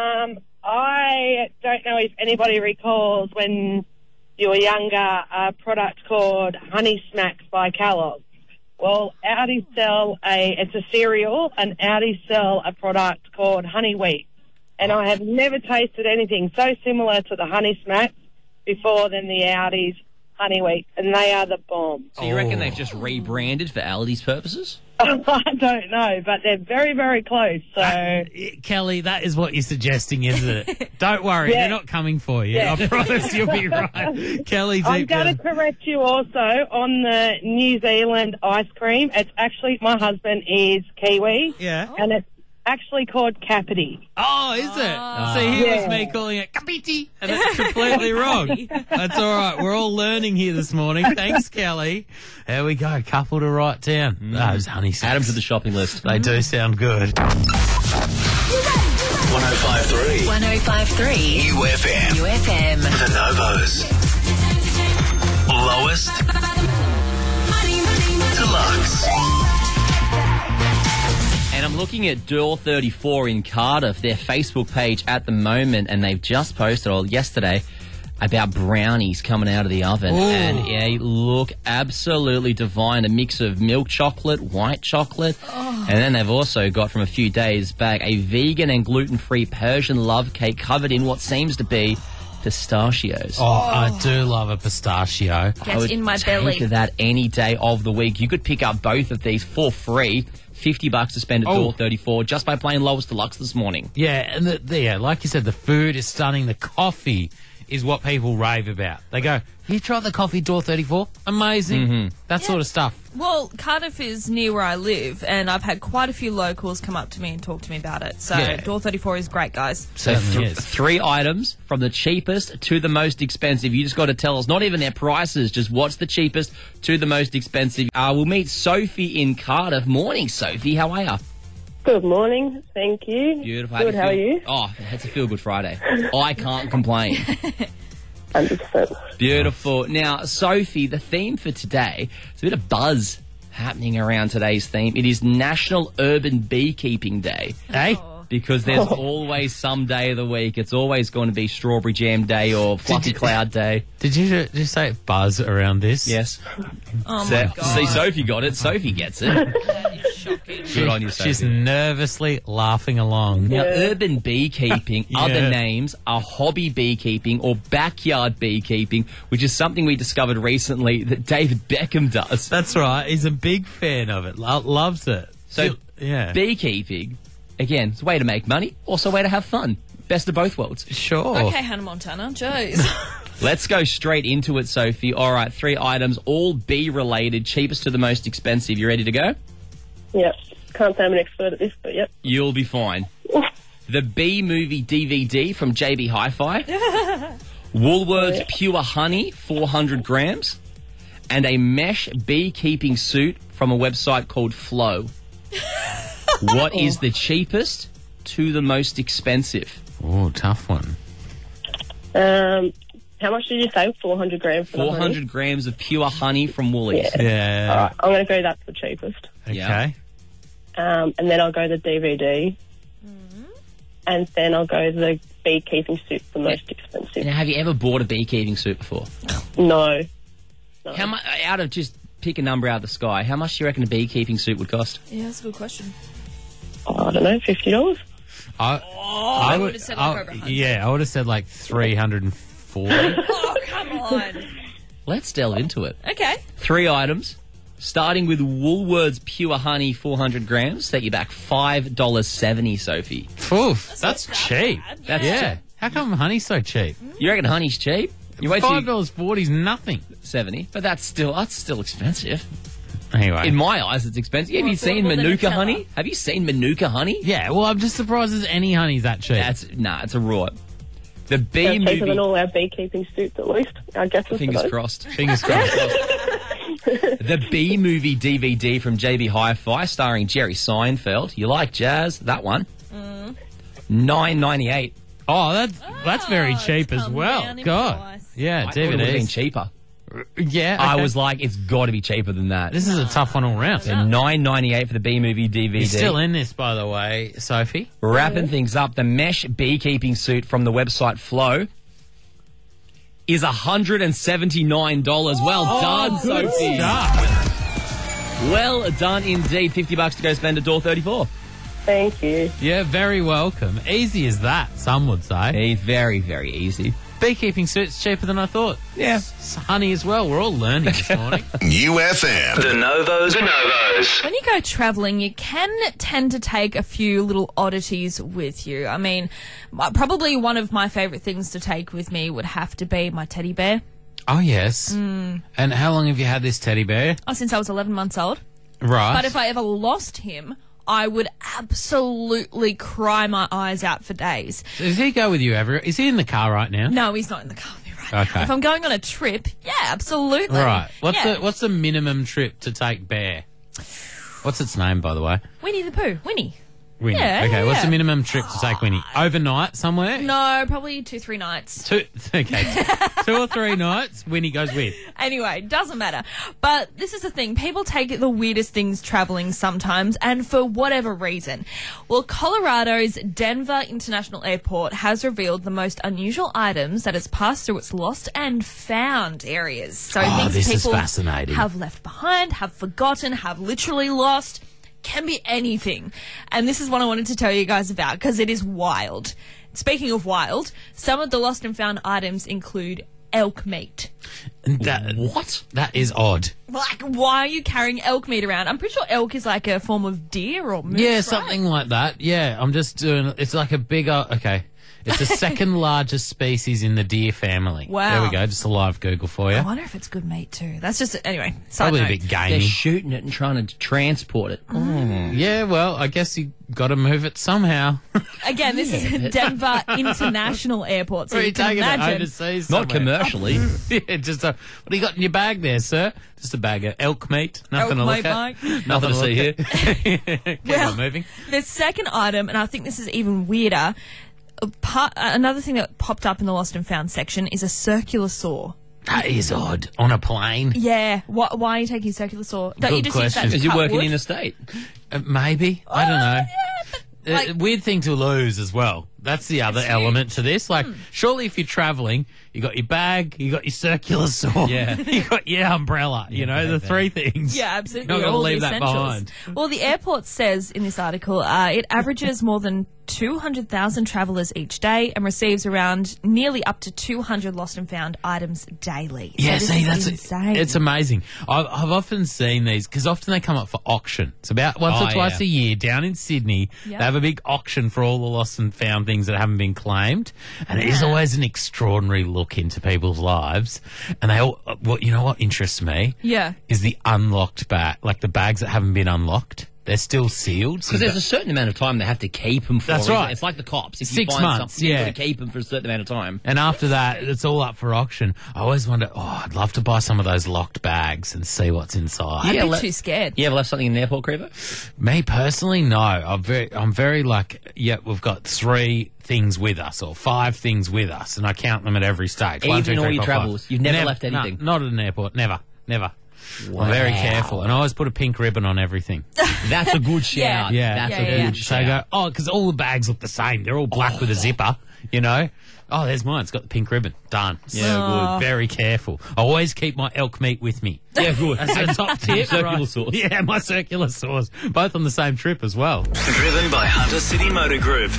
I don't know if anybody recalls when you were younger a product called Honey Smacks by Kellogg's. Well, Aldi it's a cereal, and Aldi sell a product called Honey Wheat. And I have never tasted anything so similar to the Honey Smacks before than the Aldi's Honey Wheat, and they are the bomb. So you reckon they've just rebranded for Aldi's purposes? I don't know, but they're very, very close. So Kelly, that is what you're suggesting, isn't it? Don't worry, Yeah. they're not coming for you. Yeah. I promise you'll be right. Kelly, I'm deep going down. to correct you also on the New Zealand ice cream. It's actually, my husband is Kiwi, Yeah. and actually called Capity. Oh, is it? See, here was me calling it Kapiti, and that's completely wrong. That's all right. We're all learning here this morning. Thanks, Kelly. There we go. Couple to write down. Those honey smacks. Add them to the shopping list. They do sound good. 105.3 105.3 UFM. UFM. The Novos. Lowest Deluxe. And I'm looking at Door 34 in Cardiff, their Facebook page at the moment, and they've just posted, or yesterday, about brownies coming out of the oven. Ooh. And they look absolutely divine. A mix of milk chocolate, white chocolate, and then they've also got, from a few days back, a vegan and gluten-free Persian love cake covered in what seems to be pistachios. Oh, I do love a pistachio. I Get would in my take belly. that any day of the week. You could pick up both of these for free. $50 to spend at Door 34 just by playing Lowest Deluxe this morning. Yeah, and like you said, the food is stunning. The coffee is what people rave about. They go, you tried the coffee Door 34? Amazing. That sort of stuff. Well, Cardiff is near where I live, and I've had quite a few locals come up to me and talk to me about it. So Yeah. Door 34 is great, guys. Certainly is. 3 items from the cheapest to the most expensive. You just got to tell us, not even their prices, just what's the cheapest to the most expensive. We'll meet Sophie in Cardiff. Morning, Sophie. How are you? Good morning. Thank you. Beautiful. Good. How are you? Oh, it's a feel-good Friday. I can't complain. 100%. Beautiful. Now, Sophie, the theme for today, there's a bit of buzz happening around today's theme. It is National Urban Beekeeping Day. Hey? Because there's always some day of the week. It's always going to be Strawberry Jam Day or Fluffy Cloud Day. Did you just say buzz around this? Yes. Oh, my God. See, Sophie got it. Sophie gets it. That is shocking. Good on you, Sophie. She's nervously laughing along. Now, urban beekeeping, Yeah. other names are hobby beekeeping or backyard beekeeping, which is something we discovered recently that David Beckham does. That's right. He's a big fan of it. Loves it. So, yeah. beekeeping, again, it's a way to make money, also a way to have fun. Best of both worlds. Sure. Okay, Hannah Montana. Jeez. Let's go straight into it, Sophie. All right, 3 items, all bee-related, cheapest to the most expensive. You ready to go? Yep. Can't say I'm an expert at this, but yep. You'll be fine. The Bee Movie DVD from JB Hi-Fi. Woolworths Pure Honey, 400 grams. And a mesh beekeeping suit from a website called Flow. What is the cheapest to the most expensive? Oh, tough one. How much did you say? 400 grams for the honey? 400 grams of pure honey from Woolies. Yeah. All right, I'm going to go that's the cheapest. Okay. Yeah. And then I'll go the DVD. And then I'll go the beekeeping suit, the most expensive. Now, have you ever bought a beekeeping suit before? No. How much, out of just pick a number out of the sky, how much do you reckon a beekeeping suit would cost? Yeah, that's a good question. I don't know, $50? I would have said like over 100. Yeah, I would have said like 340. Oh, come on. Let's delve into it. Okay. 3 items, starting with Woolworths Pure Honey, 400 grams. Set you back $5.70, Sophie. Oof, that's cheap. That's Yeah. How come honey's so cheap? You reckon honey's cheap? You wait till you- $5.40 is nothing. 70, but that's still expensive. Anyway. In my eyes, it's expensive. Have More you seen affordable than Manuka Nutella. honey? Have you seen Manuka honey? Yeah, well, I'm just surprised there's any honey's that cheap. It's a rot. The Bee That's cheaper Movie. than all our beekeeping suits, at least. I guess. Fingers crossed. Fingers crossed. The Bee Movie DVD from JB Hi-Fi, starring Jerry Seinfeld. You like jazz? That one. $9.98. Oh, that's very it's cheap as come well. down in God. price. Yeah, I thought it would have been DVDs. cheaper. Yeah, I okay. was like, it's got to be cheaper than that. This is a tough one all round. And $9.98 for the Bee Movie DVD. You're still in this, by the way, Sophie. Wrapping things up, the mesh beekeeping suit from the website Flow is $179. Well done, Sophie. Start. Well done indeed. $50 to go spend at Door 34. Thank you. Yeah, very welcome. Easy as that, some would say. It's very, very easy. Beekeeping suit's cheaper than I thought. Yeah. It's honey as well. We're all learning this morning. UFM. The Novos. The Novos. When you go travelling, you can tend to take a few little oddities with you. I mean, probably one of my favourite things to take with me would have to be my teddy bear. Oh, yes. And how long have you had this teddy bear? Oh, since I was 11 months old. Right. But if I ever lost him, I would absolutely cry my eyes out for days. So does he go with you everywhere? Is he in the car right now? No, he's not in the car with me right Okay. now. If I'm going on a trip, yeah, absolutely. Right. Yeah. What's the minimum trip to take Bear? What's its name, by the way? Winnie the Pooh. Winnie. Winnie. Yeah, okay. What's yeah. the minimum trip to take Winnie? Overnight somewhere? No, probably 2-3 nights. Two or 3 nights. Winnie goes with. Anyway, doesn't matter. But this is the thing. People take the weirdest things traveling sometimes, and for whatever reason. Well, Colorado's Denver International Airport has revealed the most unusual items that has passed through its lost and found areas. So things this is people fascinating. have left behind, have forgotten, have literally lost. Can be anything. And this is what I wanted to tell you guys about because it is wild. Speaking of wild, some of the lost and found items include elk meat. What? That is odd. Like, why are you carrying elk meat around? I'm pretty sure elk is like a form of deer or moose, Yeah, right? something like that. Yeah, I'm just doing. It's like a bigger. Okay. It's the second largest species in the deer family. Wow. There we go. Just a live Google for you. I wonder if it's good meat too. That's just, anyway, side Probably note. a bit They're gamey. shooting it and trying to transport it. Yeah, well, I guess you got to move it somehow. Again, this is Denver International Airport, so Where are you you can taking it imagine. overseas? Not somewhere? commercially. Yeah, just a. What do you got in your bag there, sir? Just a bag of elk meat. Nothing Elk to meat, look at. mate. Nothing to see here. Keep Well, on moving. The second item, and I think this is even weirder, another thing that popped up in the lost and found section is a circular saw. That is odd. On a plane? Yeah, why are you taking a circular saw? Don't you Good just use that question. to Is he cut working wood? in a state? Maybe. I don't know. like- Weird thing to lose as well. That's the other element to this. Like, surely if you're travelling, you got your bag, you got your circular saw, Yeah. you got your umbrella. You know, the three things. Yeah, absolutely. You're not all going to the leave that essentials. behind. Well, the airport says in this article it averages more than 200,000 travellers each day and receives around nearly up to 200 lost and found items daily. So Yeah, this see, is that's insane. it's amazing. I've often seen these because often they come up for auction. It's about once or twice a year down in Sydney. Yep. They have a big auction for all the lost and found things that haven't been claimed, and it is always an extraordinary look into people's lives. And they all, well, you know what interests me? Yeah. Is the unlocked bag, like the bags that haven't been unlocked. They're still sealed. So Because there's a certain amount of time they have to keep them for. That's isn't it? right. It's like the cops. If 6 you find months, something, yeah. you've got to keep them for a certain amount of time. and after that, it's all up for auction. I always wonder, I'd love to buy some of those locked bags and see what's inside. I'd Yeah, be let- too scared. You ever left something in the airport, Creeper? Me personally, no. I'm very like, we've got 3 things with us or 5 things with us, and I count them at every stage. Even 1, 2, in all 3, your 4, 5. travels, you've never left anything? No, not at an airport. Never. I'm very careful, and I always put a pink ribbon on everything. That's a good shout. Yeah. That's Yeah, a yeah. good So I shout. go, because all the bags look the same. They're all black with a zipper, you know. Oh, there's mine. It's got the pink ribbon. Done. Yeah, Oh. good. Very careful. I always keep my elk meat with me. Yeah, good. That's a top tip. Circular right? sauce. Yeah, my circular sauce. Both on the same trip as well. Driven by Hunter City Motor Group.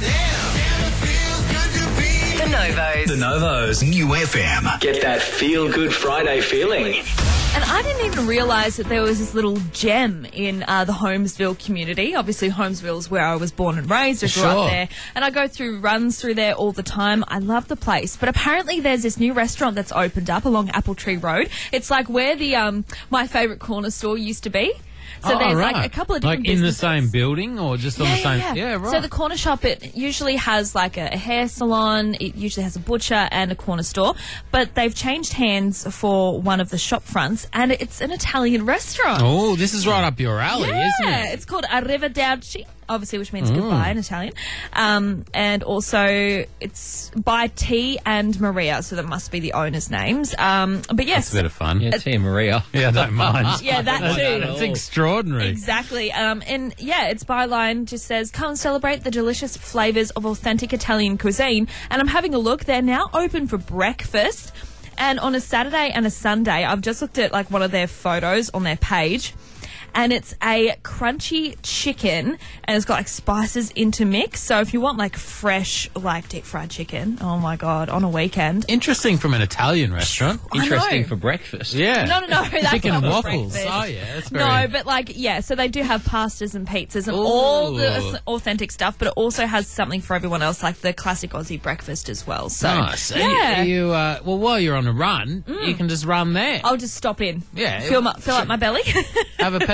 The Novos. The Novos. New FM. Get that feel good Friday feeling. And I didn't even realise that there was this little gem in the Holmesville community. Obviously, Holmesville's where I was born and raised. I grew Sure. up there. And I go through runs through there all the time. I love the place. But apparently there's this new restaurant that's opened up along Apple Tree Road. It's like where the my favourite corner store used to be. So there's like a couple of different Like in the businesses. same building or just on the same... Yeah, right. So the corner shop, it usually has like a hair salon, it usually has a butcher and a corner store, but they've changed hands for one of the shop fronts and it's an Italian restaurant. Oh, this is right up your alley, isn't it? It's called Arrivederci, obviously, which means goodbye in Italian. And also it's by T and Maria, so that must be the owner's names. But yes. It's a bit of fun. Yeah, Tia Maria. Yeah, I don't mind. Yeah, that too. That's extraordinary. Exactly. And yeah, its byline just says, come and celebrate the delicious flavours of authentic Italian cuisine. And I'm having a look. They're now open for breakfast. And on a Saturday and a Sunday, I've just looked at like one of their photos on their page. And it's a crunchy chicken, and it's got like spices intermixed. So if you want like fresh, like deep fried chicken, oh my god, on a weekend. Interesting from an Italian restaurant. I Interesting know. for breakfast. Yeah. No, that's Chicken not and for waffles. breakfast. Oh, yeah. That's very... No, but like, yeah, so they do have pastas and pizzas and Ooh. all the authentic stuff, but it also has something for everyone else, like the classic Aussie breakfast as well. So, Nice. yeah. You, well, while you're on a run, you can just run there. I'll just stop in. Yeah. Fill up my belly. Have a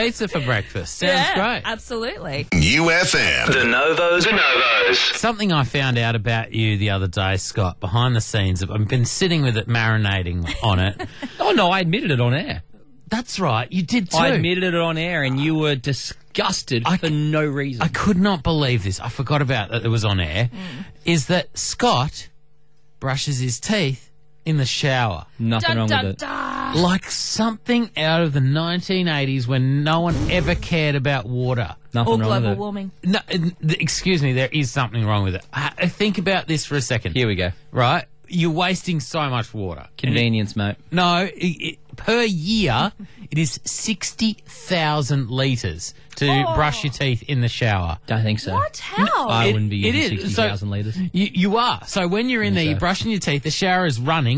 pizza for breakfast. Sounds great. Absolutely. UFM. The Novos. Something I found out about you the other day, Scott, behind the scenes. I've been sitting with it, marinating on it. Oh, no, I admitted it on air. That's right, you did too. I admitted it on air, and you were disgusted for no reason. I could not believe this. I forgot about that it was on air. Is that Scott brushes his teeth in the shower. Nothing wrong with it. Like something out of the 1980s when no one ever cared about water. Nothing Or wrong with global it. warming. No, excuse me, there is something wrong with it. Think about this for a second. Here we go. Right? You're wasting so much water. Convenience, mate. No, per year, it is 60,000 litres to brush your teeth in the shower. Don't think so. What? How? I wouldn't be It using is. 60,000 litres. You are. So when you're in there, you're brushing your teeth, the shower is running,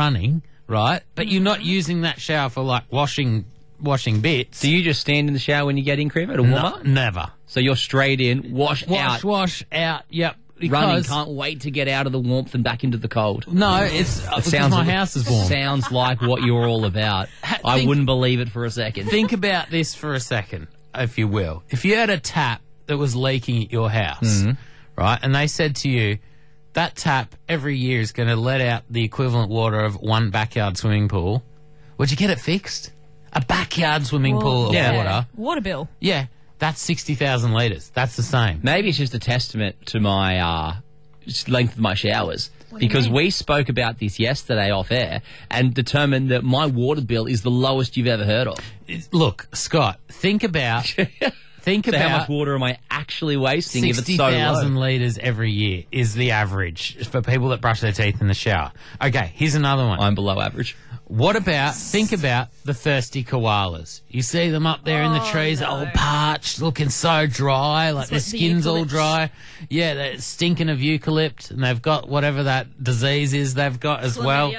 right? But you're not using that shower for, like, washing bits. Do you just stand in the shower when you get in, Creamer, to warm up? Never. So you're straight in, wash out. Wash out, yep. Running, Because, can't wait to get out of the warmth and back into the cold. no, it's because my house is warm. Sounds like what you're all about. I think- wouldn't believe it for a second. Think about this for a second, if you will. If you had a tap that was leaking at your house, right, and they said to you, that tap every year is going to let out the equivalent water of one backyard swimming pool, would you get it fixed? A backyard swimming pool of water? Water bill. Yeah, that's 60,000 litres. That's the same. Maybe it's just a testament to my length of my showers. Because we spoke about this yesterday off air and determined that my water bill is the lowest you've ever heard of. Look, Scott, think about... So how much water am I actually wasting if it's so 60,000 low? litres every year is the average for people that brush their teeth in the shower. Okay, here's another one. I'm below average. What about, think about the thirsty koalas. You see them up there in the trees, all parched, looking so dry, like their what the skin's all eucalypt- dry. Yeah, they're stinking of eucalypt, and they've got whatever that disease is they've got as well.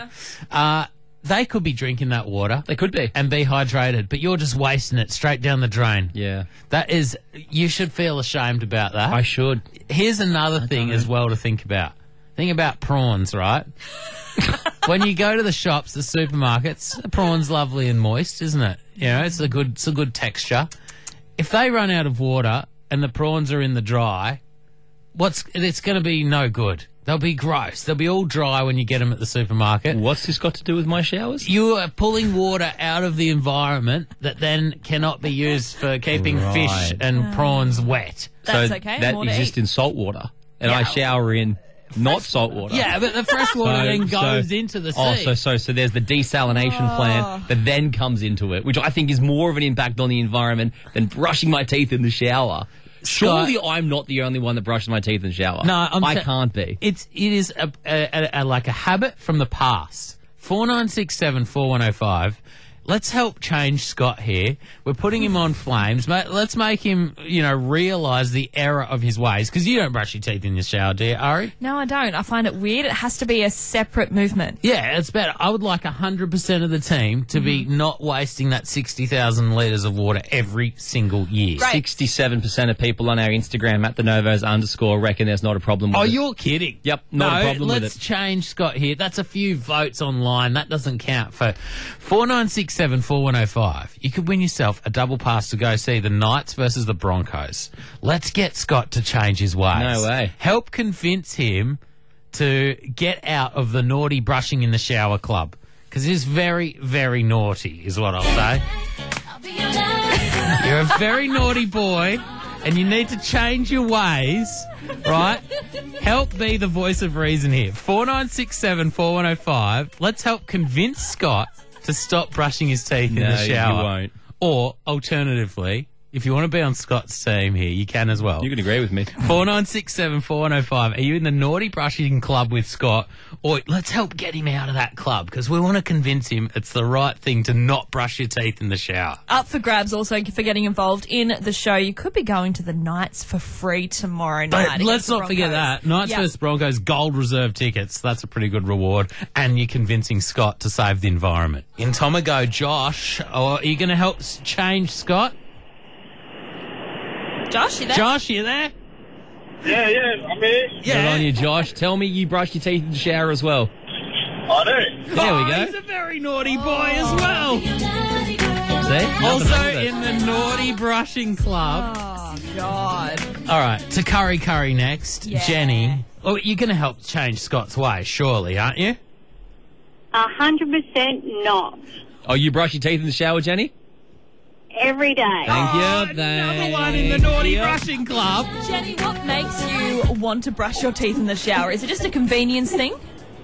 They could be drinking that water. They could be. And be hydrated, but you're just wasting it straight down the drain. Yeah. That is, you should feel ashamed about that. I should. Here's another thing as well to think about. Think about prawns, right? When you go to the shops, the supermarkets, the prawn's lovely and moist, isn't it? You know, it's a good texture. If they run out of water and the prawns are in the dry, it's going to be no good. They'll be gross. They'll be all dry when you get them at the supermarket. What's this got to do with my showers? You are pulling water out of the environment that then cannot be used for keeping fish and prawns wet. That's so okay. That More to exists eat. in salt water. And I shower in not salt water. Yeah, but the fresh water then goes into the sea. So there's the desalination plant that then comes into it, which I think is more of an impact on the environment than brushing my teeth in the shower. Surely I'm not the only one that brushes my teeth in the shower. No, I can't be. It is like a habit from the past. 4967 4105. Let's help change Scott here. We're putting him on flames. Let's make him, realise the error of his ways. Because you don't brush your teeth in your shower, do you, Ari? No, I don't. I find it weird. It has to be a separate movement. Yeah, it's better. I would like 100% of the team to be not wasting that 60,000 litres of water every single year. Great. 67% of people on our Instagram at the Novos _ reckon there's not a problem with Oh, it. you're kidding. Yep, not a problem with it. Let's change Scott here. That's a few votes online. That doesn't count for 4967 4105. You could win yourself a double pass to go see the Knights versus the Broncos. Let's get Scott to change his ways. No way. Help convince him to get out of the naughty brushing in the shower club. Because he's very, very naughty, is what I'll say. You're a very naughty boy, and you need to change your ways, right? Help be the voice of reason here. 4967 4105. Let's help convince Scott to stop brushing his teeth in the shower. You won't. Or, alternatively, if you want to be on Scott's team here, you can as well. You can agree with me. 4967 4105. Are you in the naughty brushing club with Scott? Or let's help get him out of that club, because we want to convince him it's the right thing to not brush your teeth in the shower. Up for grabs also for getting involved in the show. You could be going to the Knights for free tomorrow night. But let's not forget that. Knights versus Broncos, gold reserve tickets. That's a pretty good reward. And you're convincing Scott to save the environment. In Tomago, Josh, are you going to help change Scott? Josh, you there? Josh, you there? Yeah, I'm here. Good on you, Josh. Tell me you brush your teeth in the shower as well. I do. There we go. He's a very naughty boy as well. See? Also in the Naughty Brushing Club. Oh, God. All right, to Curry next. Yeah. Jenny. Oh, you're going to help change Scott's way, surely, aren't you? 100% not. Oh, you brush your teeth in the shower, Jenny? Every day. Thank Oh, you. Number one in the Naughty Brushing Club. Jenny, what makes you want to brush your teeth in the shower? Is it just a convenience thing?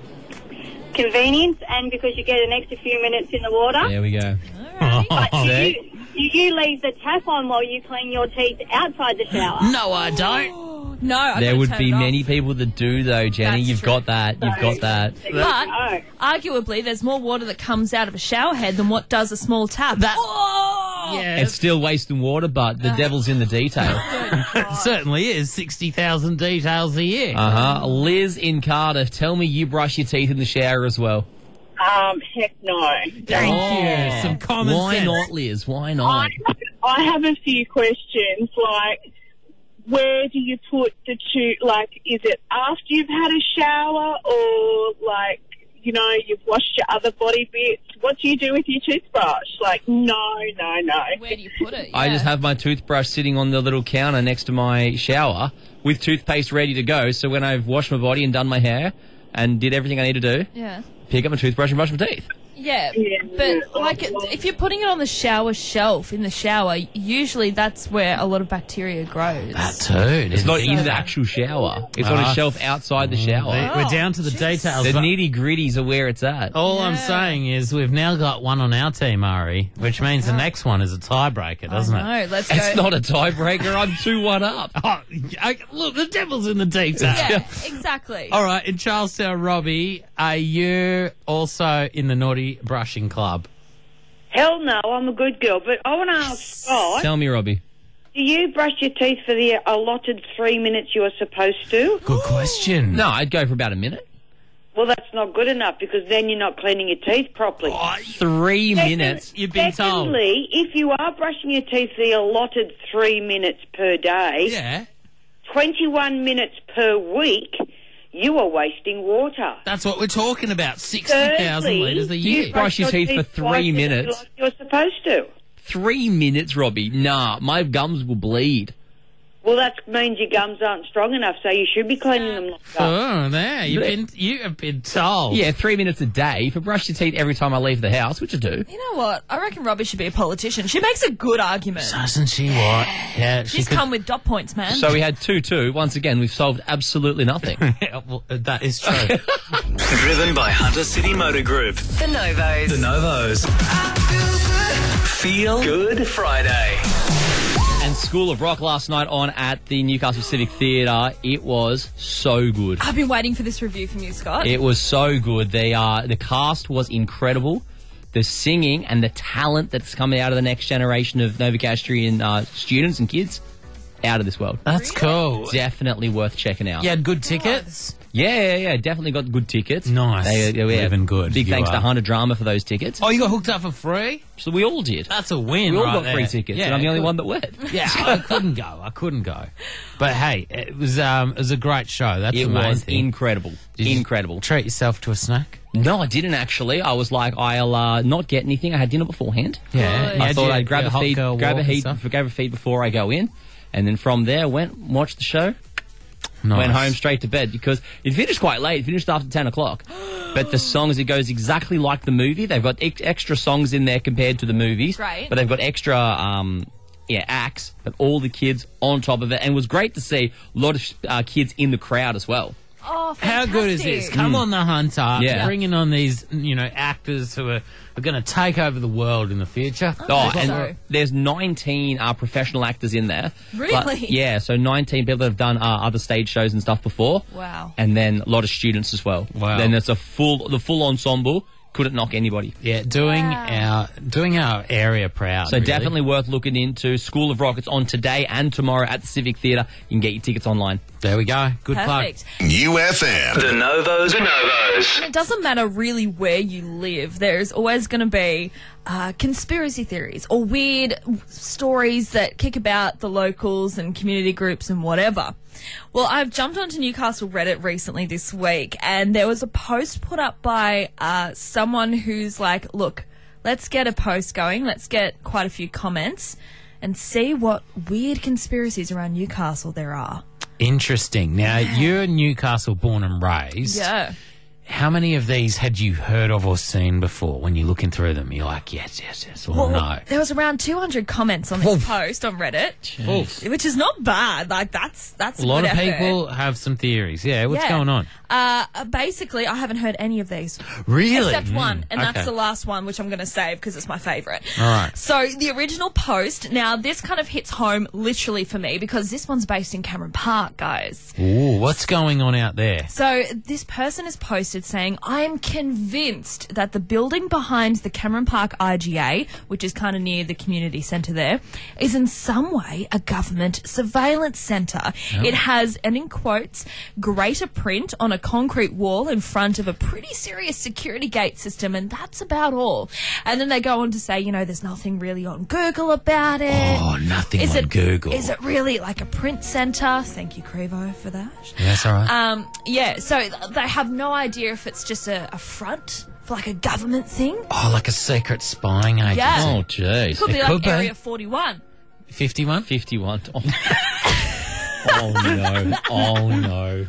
Convenience, and because you get an extra few minutes in the water. There we go. But do See? you leave the tap on while you clean your teeth outside the shower? No, I don't. No, I There gotta would turn be it off. many people that do, though, Jenny. That's You've true. got that. You've got that. But No. arguably, there's more water that comes out of a shower head than what does a small tap. Yeah, It's still wasting water, but the devil's in the detail. it certainly is. 60,000 details a year. Liz in Cardiff, tell me you brush your teeth in the shower as well. Heck no. Thank you. Some common Why sense. not, Liz? Why not? I have a few questions, like, where do you put the like, is it after you've had a shower or, like, you know, you've washed your other body bits? What do you do with your toothbrush? Like, no. Where do you put it? I Yeah. just have my toothbrush sitting on the little counter next to my shower with toothpaste ready to go. So when I've washed my body and done my hair and did everything I need to do, Yeah. pick up my toothbrush and brush my teeth. Yeah, but like if you're putting it on the shower shelf in the shower, usually that's where a lot of bacteria grows. That too. It's not in the actual shower. It's on a shelf outside the shower. We're down to the details. The but nitty-gritties are where it's at. all I'm saying is we've now got one on our team, Ari, which means the next one is a tiebreaker, doesn't it? No, let's go. It's not a tiebreaker. I'm 2-1 up. Oh, look, the devil's in the details. Yeah, exactly. All right, in Charlestown, Robbie, are you also in the Naughty Brushing Club? Hell no, I'm a good girl. But I want to ask Scott, Tell me, Robbie. do you brush your teeth for the allotted 3 minutes you are supposed to? Good question. No, I'd go for about a minute. Well, that's not good enough because then you're not cleaning your teeth properly. 3 minutes. You've been told. Secondly, if you are brushing your teeth the allotted 3 minutes per day, Yeah, 21 minutes per week, you are wasting water. that's what we're talking about. 60,000 Thirdly, litres a you year. brush your teeth for 3 twice a day minutes. like you're supposed to. 3 minutes, Robbie. Nah, my gums will bleed. Well, that means your gums aren't strong enough, so you should be cleaning them like that. Oh, there. You have been told. Yeah, 3 minutes a day. If I brush your teeth every time I leave the house, which I do. You know what? I reckon Robbie should be a politician. She makes a good argument. Doesn't she? What? Yeah, she She's could. come with dot points, man. So we had 2-2. Once again, we've solved absolutely nothing. Yeah, well, that is true. Driven by Hunter City Motor Group. The Novos. The Novos. Feel Good Friday. And School of Rock last night on at the Newcastle Civic Theatre. It was so good. I've been waiting for this review from you, Scott. It was so good. The cast was incredible. The singing and the talent that's coming out of the next generation of Novocastrian students and kids, out of this world. That's cool. Definitely worth checking out. You had good tickets? Yeah. Definitely got good tickets. Nice. Living good. Big You thanks to are. Hunter Drama for those tickets. Oh, you got hooked up for free? So we all did. That's a win. We all right got there. free tickets, Yeah, and I'm the only cool. one that went. Yeah, I couldn't go. But hey, it was a great show. That's It the main was thing. incredible. Did you Incredible. Treat yourself to a snack. No, I didn't actually. I was like, I'll not get anything. I had dinner beforehand. Yeah, I thought I'd grab your a hot feed, girl grab a walk and feed, stuff? grab a feed before I go in, and then from there watched the show. Nice. Went home straight to bed because it finished quite late. It finished after 10 o'clock. But the songs, it goes exactly like the movie. They've got extra songs in there compared to the movies. Great. But they've got extra acts, but all the kids on top of it. And it was great to see a lot of kids in the crowd as well. Oh, How fantastic. good is this? Come on, the Hunter. Yeah. Bringing on these, actors who are going to take over the world in the future. Oh, so. and there's 19 professional actors in there. Really? Yeah, so 19 people that have done other stage shows and stuff before. Wow. And then a lot of students as well. Wow. Then there's the full ensemble. Couldn't knock anybody. Yeah, doing our area proud. So really. definitely worth looking into. School of Rock. It's on today and tomorrow at the Civic Theatre. You can get your tickets online. There we go. Good Perfect. UFM. The Novos. The Novos. And it doesn't matter really where you live. There's always going to be conspiracy theories or weird stories that kick about the locals and community groups and whatever. Well, I've jumped onto Newcastle Reddit recently this week, and there was a post put up by someone who's like, look, let's get a post going. Let's get quite a few comments and see what weird conspiracies around Newcastle there are. Interesting. Now, you're Newcastle born and raised. Yeah. How many of these had you heard of or seen before? When you're looking through them, you're like, yes, or no. There was around 200 comments on this post on Reddit, which is not bad. Like, that's a lot of people have some theories. Yeah, what's going on? Basically, I haven't heard any of these. Really? Except one, and okay. that's the last one, which I'm going to save because it's my favourite. All right. So, the original post, now this kind of hits home literally for me because this one's based in Cameron Park, guys. Ooh, what's going on out there? So, this person has posted saying, I am convinced that the building behind the Cameron Park IGA, which is kind of near the community centre there, is in some way a government surveillance centre. Oh. It has, and in quotes, greater print on a concrete wall in front of a pretty serious security gate system, and that's about all. And then they go on to say, you know, there's nothing really on Google about it. Oh, nothing on Google. Is it really like a print centre? Thank you, Crevo, for that. Yeah, that's all right. Yeah, so they have no idea if it's just a front for like a government thing. Oh, like a secret spying agency. Yeah. Oh, jeez. Could be like Area 41. 51? 51. Oh, no. Oh, no.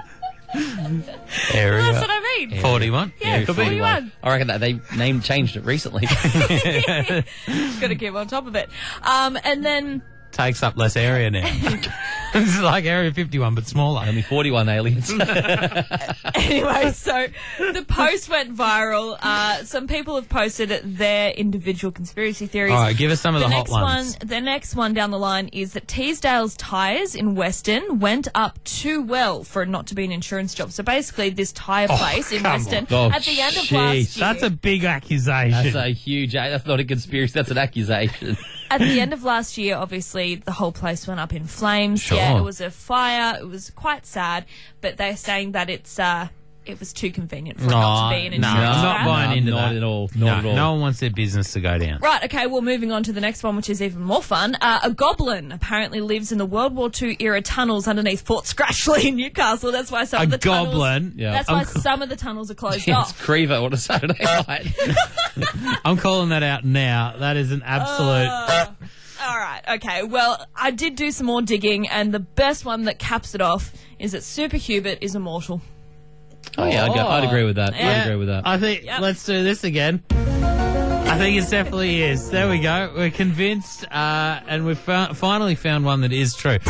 Area. Well, that's what I mean. 41? Yeah, 41. I reckon that they changed it recently. Got to keep on top of it. And then... Takes up less area now. It's like Area 51, but smaller. Only 41 aliens. Anyway, so the post went viral. Some people have posted their individual conspiracy theories. All right, give us some of the hot ones. The next one down the line is that Teesdale's tyres in Weston went up too well for it not to be an insurance job. So basically, this tyre place in Weston, at the end of last year... That's a big accusation. That's a huge... That's not a conspiracy, that's an accusation. At the end of last year, obviously, the whole place went up in flames. Sure. Yeah, it was a fire. It was quite sad, but they're saying that it was too convenient for it not to be an insurance I'm not grab. buying into not that. At all. Not at all. No one wants their business to go down. Right, okay, well, moving on to the next one, which is even more fun. A goblin apparently lives in the World War II era tunnels underneath Fort Scratchley in Newcastle. That's why some of the goblin? tunnels... Yeah. That's why some of the tunnels are closed It's off. Crevo on a Saturday night. I'm calling that out now. That is an absolute... All right, okay. Well, I did do some more digging, and the best one that caps it off is that Super Hubert is immortal. Oh, yeah, I'd agree with that. Yeah. I'd agree with that. I think let's do this again. I think it definitely is. There we go. We're convinced, and we've finally found one that is true.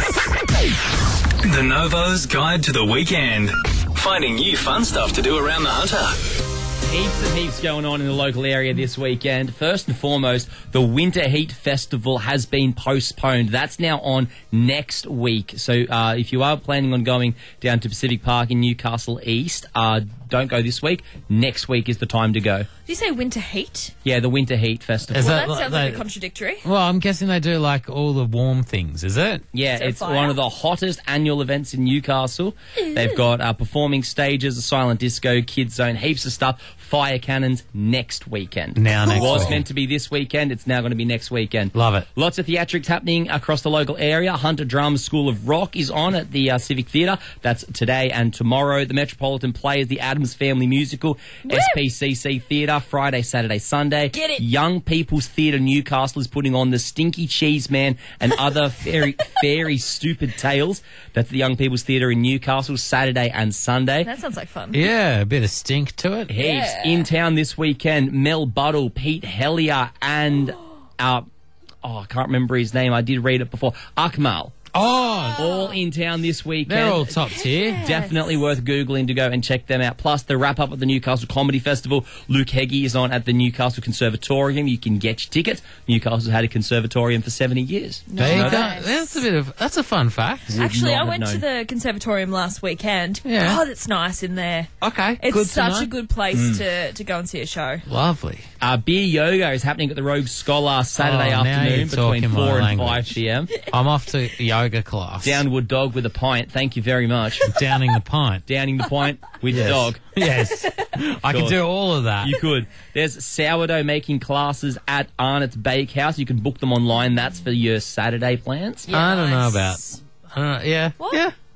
The Novo's Guide to the Weekend. Finding new fun stuff to do around the Hunter. Heaps and heaps going on in the local area this weekend. First and foremost, the Winter Heat Festival has been postponed. That's now on next week. So if you are planning on going down to Pacific Park in Newcastle East, don't go this week. Next week is the time to go. Did you say Winter Heat? Yeah, the Winter Heat Festival. Well, that sounds like a contradictory. Well, I'm guessing they do like all the warm things, is it? Yeah, Is there it's fire? one of the hottest annual events in Newcastle. They've got performing stages, a silent disco, kids zone, heaps of stuff. Fire cannons next weekend. Now next It was weekend. meant to be this weekend. It's now going to be next weekend. Love it. Lots of theatrics happening across the local area. Hunter Drums School of Rock is on at the Civic Theatre. That's today and tomorrow. The Metropolitan Play is the Addams Family Musical. Woo! SPCC Theatre, Friday, Saturday, Sunday. Get it. Young People's Theatre Newcastle is putting on The Stinky Cheese Man and other very stupid tales. That's the Young People's Theatre in Newcastle, Saturday and Sunday. That sounds like fun. Yeah, a bit of stink to it. Heaps. Yeah. In town this weekend, Mel Buddle, Pete Hellier, and I can't remember his name. I did read it before. Akmal. Oh, All in town this weekend. they're all top tier. Definitely worth Googling to go and check them out. Plus, the wrap-up at the Newcastle Comedy Festival. Luke Heggie is on at the Newcastle Conservatorium. You can get your tickets. Newcastle's had a conservatorium for 70 years. There you go. Nice. That's a fun fact. Actually, not I have went to known. the conservatorium last weekend. Yeah. God, it's nice in there. Okay, It's good to such know. a good place to go and see a show. Lovely. Beer yoga is happening at the Rogue Scholar Saturday Oh, now you're afternoon between talking my 4 and language. 5 p.m. I'm off to yoga class. Downward dog with a pint. Thank you very much. Downing the pint. Downing the pint with the dog. Yes. I can Sure. do all of that. You could. There's sourdough making classes at Arnott's Bakehouse. You can book them online. That's for your Saturday plans. I don't know Nice. about. I don't know. Yeah. What? Yeah.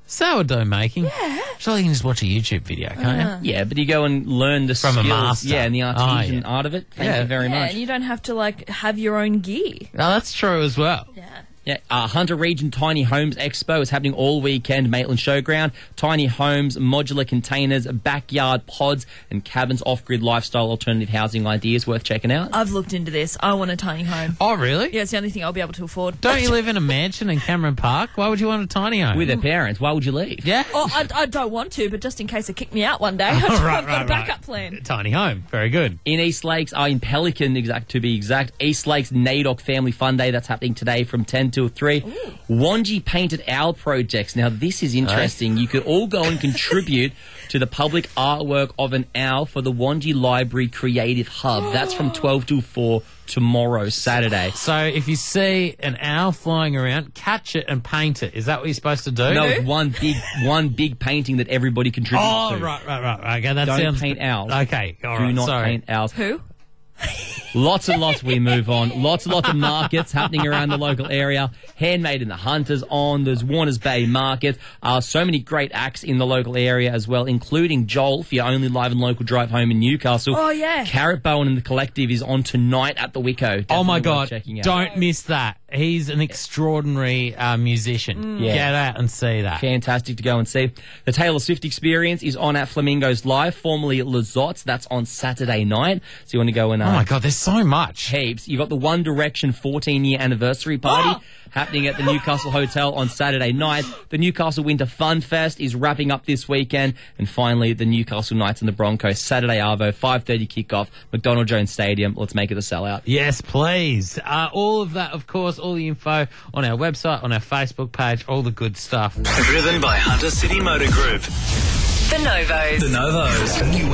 Sourdough making? Yeah. Surely you can just watch a YouTube video, can't you? Yeah, but you go and learn the From a skills. master. Yeah, and the artesian yeah. art of it. Thank you very Yeah, much. and you don't have to have your own gear. No, that's true as well. Yeah. Yeah, Hunter Region Tiny Homes Expo is happening all weekend, Maitland Showground. Tiny homes, modular containers, backyard pods, and cabins, off-grid lifestyle alternative housing ideas worth checking out. I've looked into this. I want a tiny home. Oh, really? Yeah, it's the only thing I'll be able to afford. Don't you live in a mansion in Cameron Park? Why would you want a tiny home? With their parents, why would you leave? Yeah. Oh, I don't want to, but just in case they kick me out one day, I've got a backup plan. Tiny home. Very good. In East Lakes, in Pelican, to be exact, East Lakes NAIDOC Family Fun Day, that's happening today from 10 till 3. Ooh. Wanji Painted Owl projects. Now, this is interesting. You could all go and contribute to the public artwork of an owl for the Wanji Library Creative Hub. That's from 12 till 4 tomorrow, Saturday. So if you see an owl flying around, catch it and paint it. Is that what you're supposed to do? No, it's one big painting that everybody contributes to. Oh, right. Okay, that Don't sounds... paint owls. Okay, all Do right, not sorry. paint owls. Who? Lots and lots we move on. Lots and lots of markets happening around the local area. Handmade in the Hunters on. There's Warners Bay Market. So many great acts in the local area as well, including Joel for your only live and local drive home in Newcastle. Oh, yeah. Carrot Bowen and the Collective is on tonight at the Wicco. Oh, my Definitely worth God. checking out. Don't miss that. He's an extraordinary musician. Yeah. Get out and see that. Fantastic to go and see. The Taylor Swift Experience is on at Flamingos Live, formerly Lazotte's. That's on Saturday night. So you want to go and... Oh, my God, there's so much. Heaps. You've got the One Direction 14-year anniversary party happening at the Newcastle Hotel on Saturday night. The Newcastle Winter Fun Fest is wrapping up this weekend. And finally, the Newcastle Knights and the Broncos, Saturday Arvo, 5:30 kickoff, McDonald Jones Stadium. Let's make it a sellout. Yes, please. All of that, of course, all the info on our website, on our Facebook page, all the good stuff. Driven by Hunter City Motor Group. The Novos. The Novos. New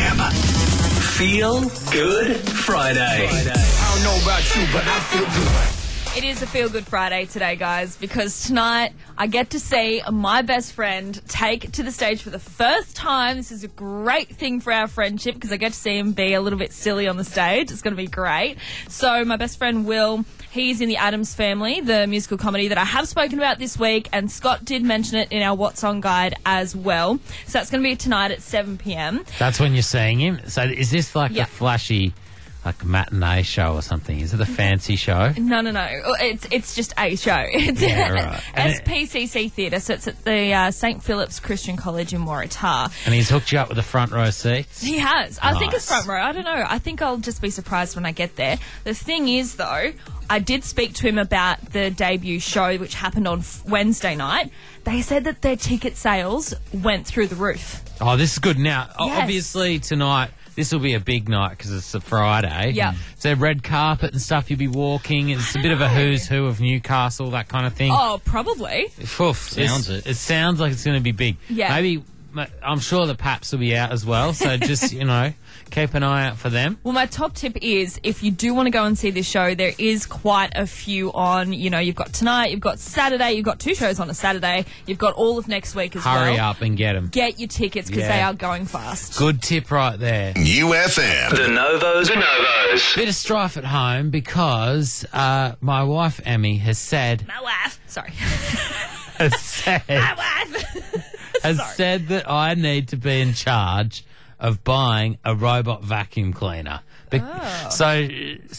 FM. Feel Good Friday. I don't know about you, but I feel good. It is a Feel Good Friday today, guys, because tonight I get to see my best friend take to the stage for the first time. This is a great thing for our friendship because I get to see him be a little bit silly on the stage. It's going to be great. So my best friend Will, he's in the Addams Family, the musical comedy that I have spoken about this week, and Scott did mention it in our What's On guide as well. So that's going to be tonight at 7 p.m. That's when you're seeing him. So is this like Yeah. a flashy... like a matinee show or something? Is it a fancy show? No. It's just a show. It's Yeah, right. And SPCC Theatre, so it's at the St. Philip's Christian College in Waratah. And he's hooked you up with the front row seats? He has. I think it's Nice. front row. I don't know. I think I'll just be surprised when I get there. The thing is, though, I did speak to him about the debut show, which happened on Wednesday night. They said that their ticket sales went through the roof. Oh, this is good. Now, Yes. obviously tonight, this will be a big night because it's a Friday. Yeah. So red carpet and stuff, you'll be walking. It's a bit of a who's who of Newcastle, that kind of thing. Oh, probably. Oof, Sounds it. It sounds like it's going to be big. Yeah. Maybe, I'm sure the Paps will be out as well. So just, keep an eye out for them. Well, my top tip is if you do want to go and see this show, there is quite a few on. You've got tonight, you've got Saturday, you've got 2 shows on a Saturday, you've got all of next week as well. Hurry up and get them. Get your tickets because Yeah. they are going fast. Good tip right there. New FM. The Novos. The Novos. Bit of strife at home because my wife Emmy has said My wife. Sorry. has said My wife. has Sorry. said that I need to be in charge of buying a robot vacuum cleaner. So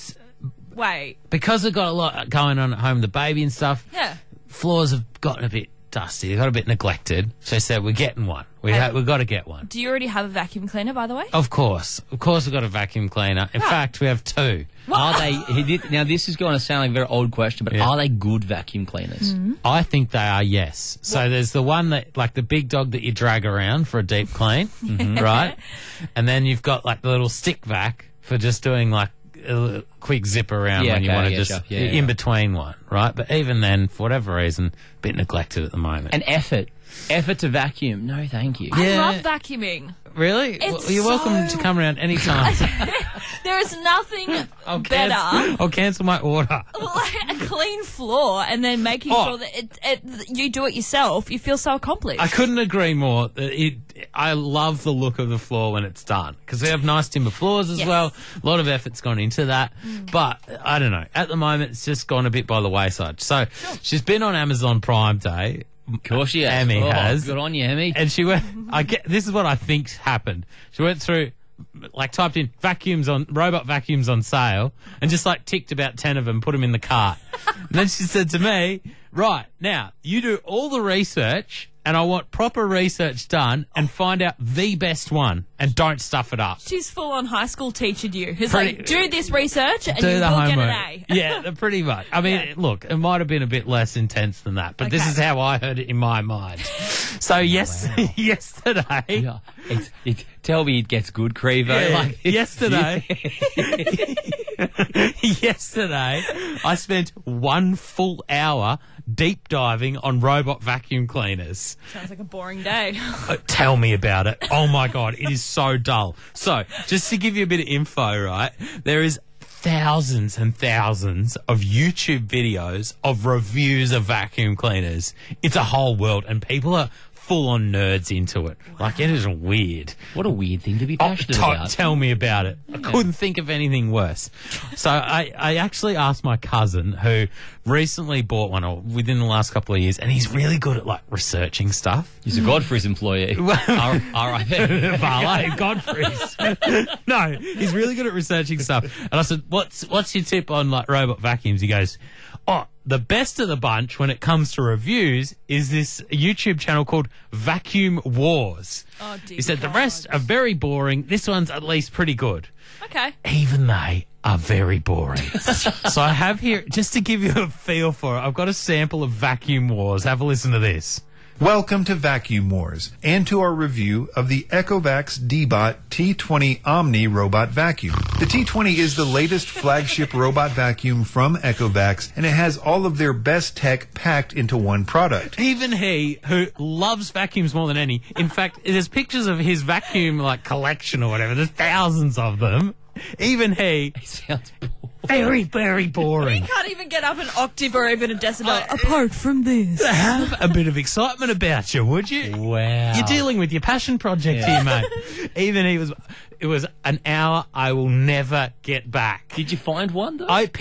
Wait. because we've got a lot going on at home, the baby and stuff, Yeah. floors have gotten a bit dusty. They got a bit neglected. So I said, we're getting one. We've got to get one. Do you already have a vacuum cleaner, by the way? Of course we've got a vacuum cleaner. In fact, we have 2. Are they... Now, this is going to sound like a very old question, but Yeah. are they good vacuum cleaners? I think they are, yes. So there's the one that, like the big dog that you drag around for a deep clean, right? And then you've got like the little stick vac for just doing like a quick zip around Yeah, when you okay, want I to get just you. Yeah, in between one, right? But even then, for whatever reason, a bit neglected at the moment. And effort to vacuum. No, vacuum. you. I Yeah. love vacuuming. Really? It's Well, you're welcome so- to come around anytime. There is nothing I'll better I'll cancel my order. like a clean floor and then making Oh. sure that you do it yourself. You feel so accomplished. I couldn't agree more. I love the look of the floor when it's done because we have nice timber floors as Yes. well. A lot of effort's gone into that, but I don't know. At the moment, it's just gone a bit by the wayside. So she's been on Amazon Prime Day. Of course she has. Emmy has. Good on you, Emmy. And she went, this is what I think happened. She went through, like typed in robot vacuums on sale and just like ticked about 10 of them, put them in the cart. And then she said to me, right, now you do all the research and I want proper research done and find out the best one and don't stuff it up. She's full on high school teachered you. It's Pretty- like, do this research and Do you the will get homework. an A. Yeah, pretty much. I mean, look, it might have been a bit less intense than that, but this Okay. is how I heard it in my mind. So yesterday, Yeah. Tell me it gets good, Crevo. Like, yesterday, I spent 1 full hour deep diving on robot vacuum cleaners. Sounds like a boring day. Tell me about it. Oh my God, it is so dull. So, just to give you a bit of info, right, there is thousands and thousands of YouTube videos of reviews of vacuum cleaners. It's a whole world, and people are full-on nerds into it. Like, it is weird. what a weird thing to be passionate about. Tell me about it. I couldn't think of anything worse. So I actually asked my cousin, who recently bought one, or within the last couple of years, and he's really good at like researching stuff. He's a Godfrey's employee. R.I.P. Valet, Godfrey's. No, he's really good at researching stuff. And I said, what's your tip on like robot vacuums? He goes, the best of the bunch when it comes to reviews is this YouTube channel called Vacuum Wars. Oh, dear He said the God. rest are very boring. This one's at least pretty good. Okay. Even they are very boring. So I have here, just to give you a feel for it, I've got a sample of Vacuum Wars. Have a listen to this. Welcome to Vacuum Wars and to our review of the Ecovacs D-Bot T20 Omni Robot Vacuum. The T20 is the latest flagship robot vacuum from Ecovacs, and it has all of their best tech packed into one product. Even he, who loves vacuums more than any, in fact, there's pictures of his vacuum like collection or whatever. There's thousands of them. Even he, Sounds boring. very, very boring. You can't even get up an octave or even a decibel apart from this. Have a bit of excitement about you, would you? Wow. You're dealing with your passion project here, mate. Even it was an hour I will never get back. Did you find one, though? I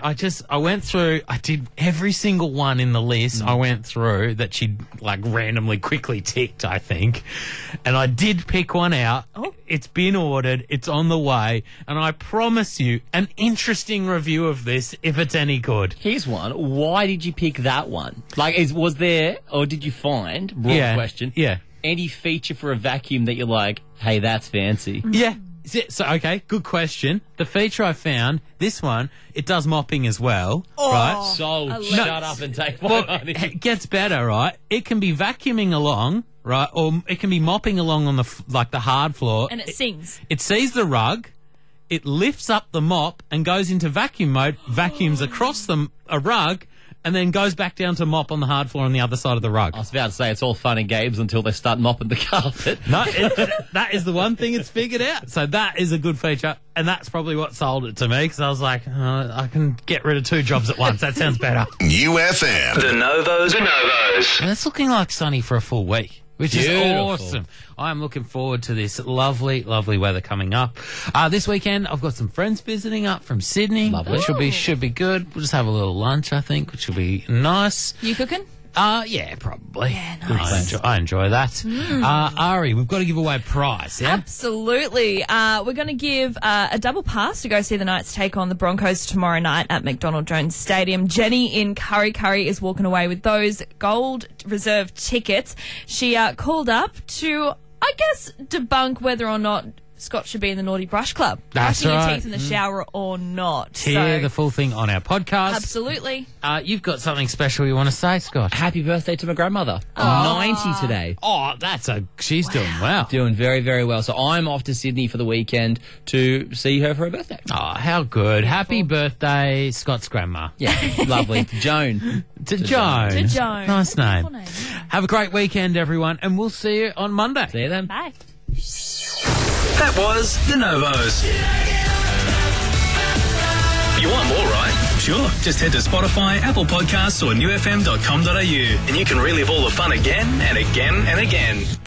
went through, I did every single one in the list I went through that she like randomly quickly ticked, I think. And I did pick one out. Oh. It's been ordered. It's on the way. And I promise you an interesting review of this if it's any good. Here's one. Why did you pick that one? Like, was there, or did you find, broad question, Yeah. any feature for a vacuum that you're like, hey, that's fancy? Yeah. So, okay, good question. The feature I found, this one, it does mopping as well, right? So, shut up and take my Well, money. it gets better, right? It can be vacuuming along, right? Or it can be mopping along on the hard floor. And it sings. It sees the rug, it lifts up the mop and goes into vacuum mode, vacuums across a rug, and then goes back down to mop on the hard floor on the other side of the rug. I was about to say it's all fun and games until they start mopping the carpet. No, that is the one thing it's figured out. So that is a good feature, and that's probably what sold it to me, because I was like, I can get rid of 2 jobs at once. That sounds better. UFM. The Novos. And it's looking like sunny for a full week, which is Beautiful. awesome. I'm looking forward to this lovely, lovely weather coming up. This weekend, I've got some friends visiting up from Sydney. Lovely. Which should be good. We'll just have a little lunch, I think, which will be nice. You cooking? Yeah, probably. Yeah, nice. I enjoy that. Ari, we've got to give away a prize, yeah? Absolutely. We're going to give a double pass to go see the Knights take on the Broncos tomorrow night at McDonald Jones Stadium. Jenny in Curry is walking away with those gold reserve tickets. She called up to, I guess, debunk whether or not Scott should be in the Naughty Brush Club. That's Brushing right. your teeth in the shower or not. Hear So, the full thing on our podcast. absolutely. You've got something special you want to say, Scott? Happy birthday to my grandmother. 90 today. Oh, she's doing well. Doing very, very well. So I'm off to Sydney for the weekend to see her for her birthday. Oh, how good. Happy birthday, Scott's grandma. Yeah, lovely. Joan. To Joan. To Joan. Nice name. Beautiful name. Have a great weekend, everyone, and we'll see you on Monday. See you then. Bye. That was the Novos. You want more, right? Sure. Just head to Spotify, Apple Podcasts, or newfm.com.au, and you can relive all the fun again and again and again.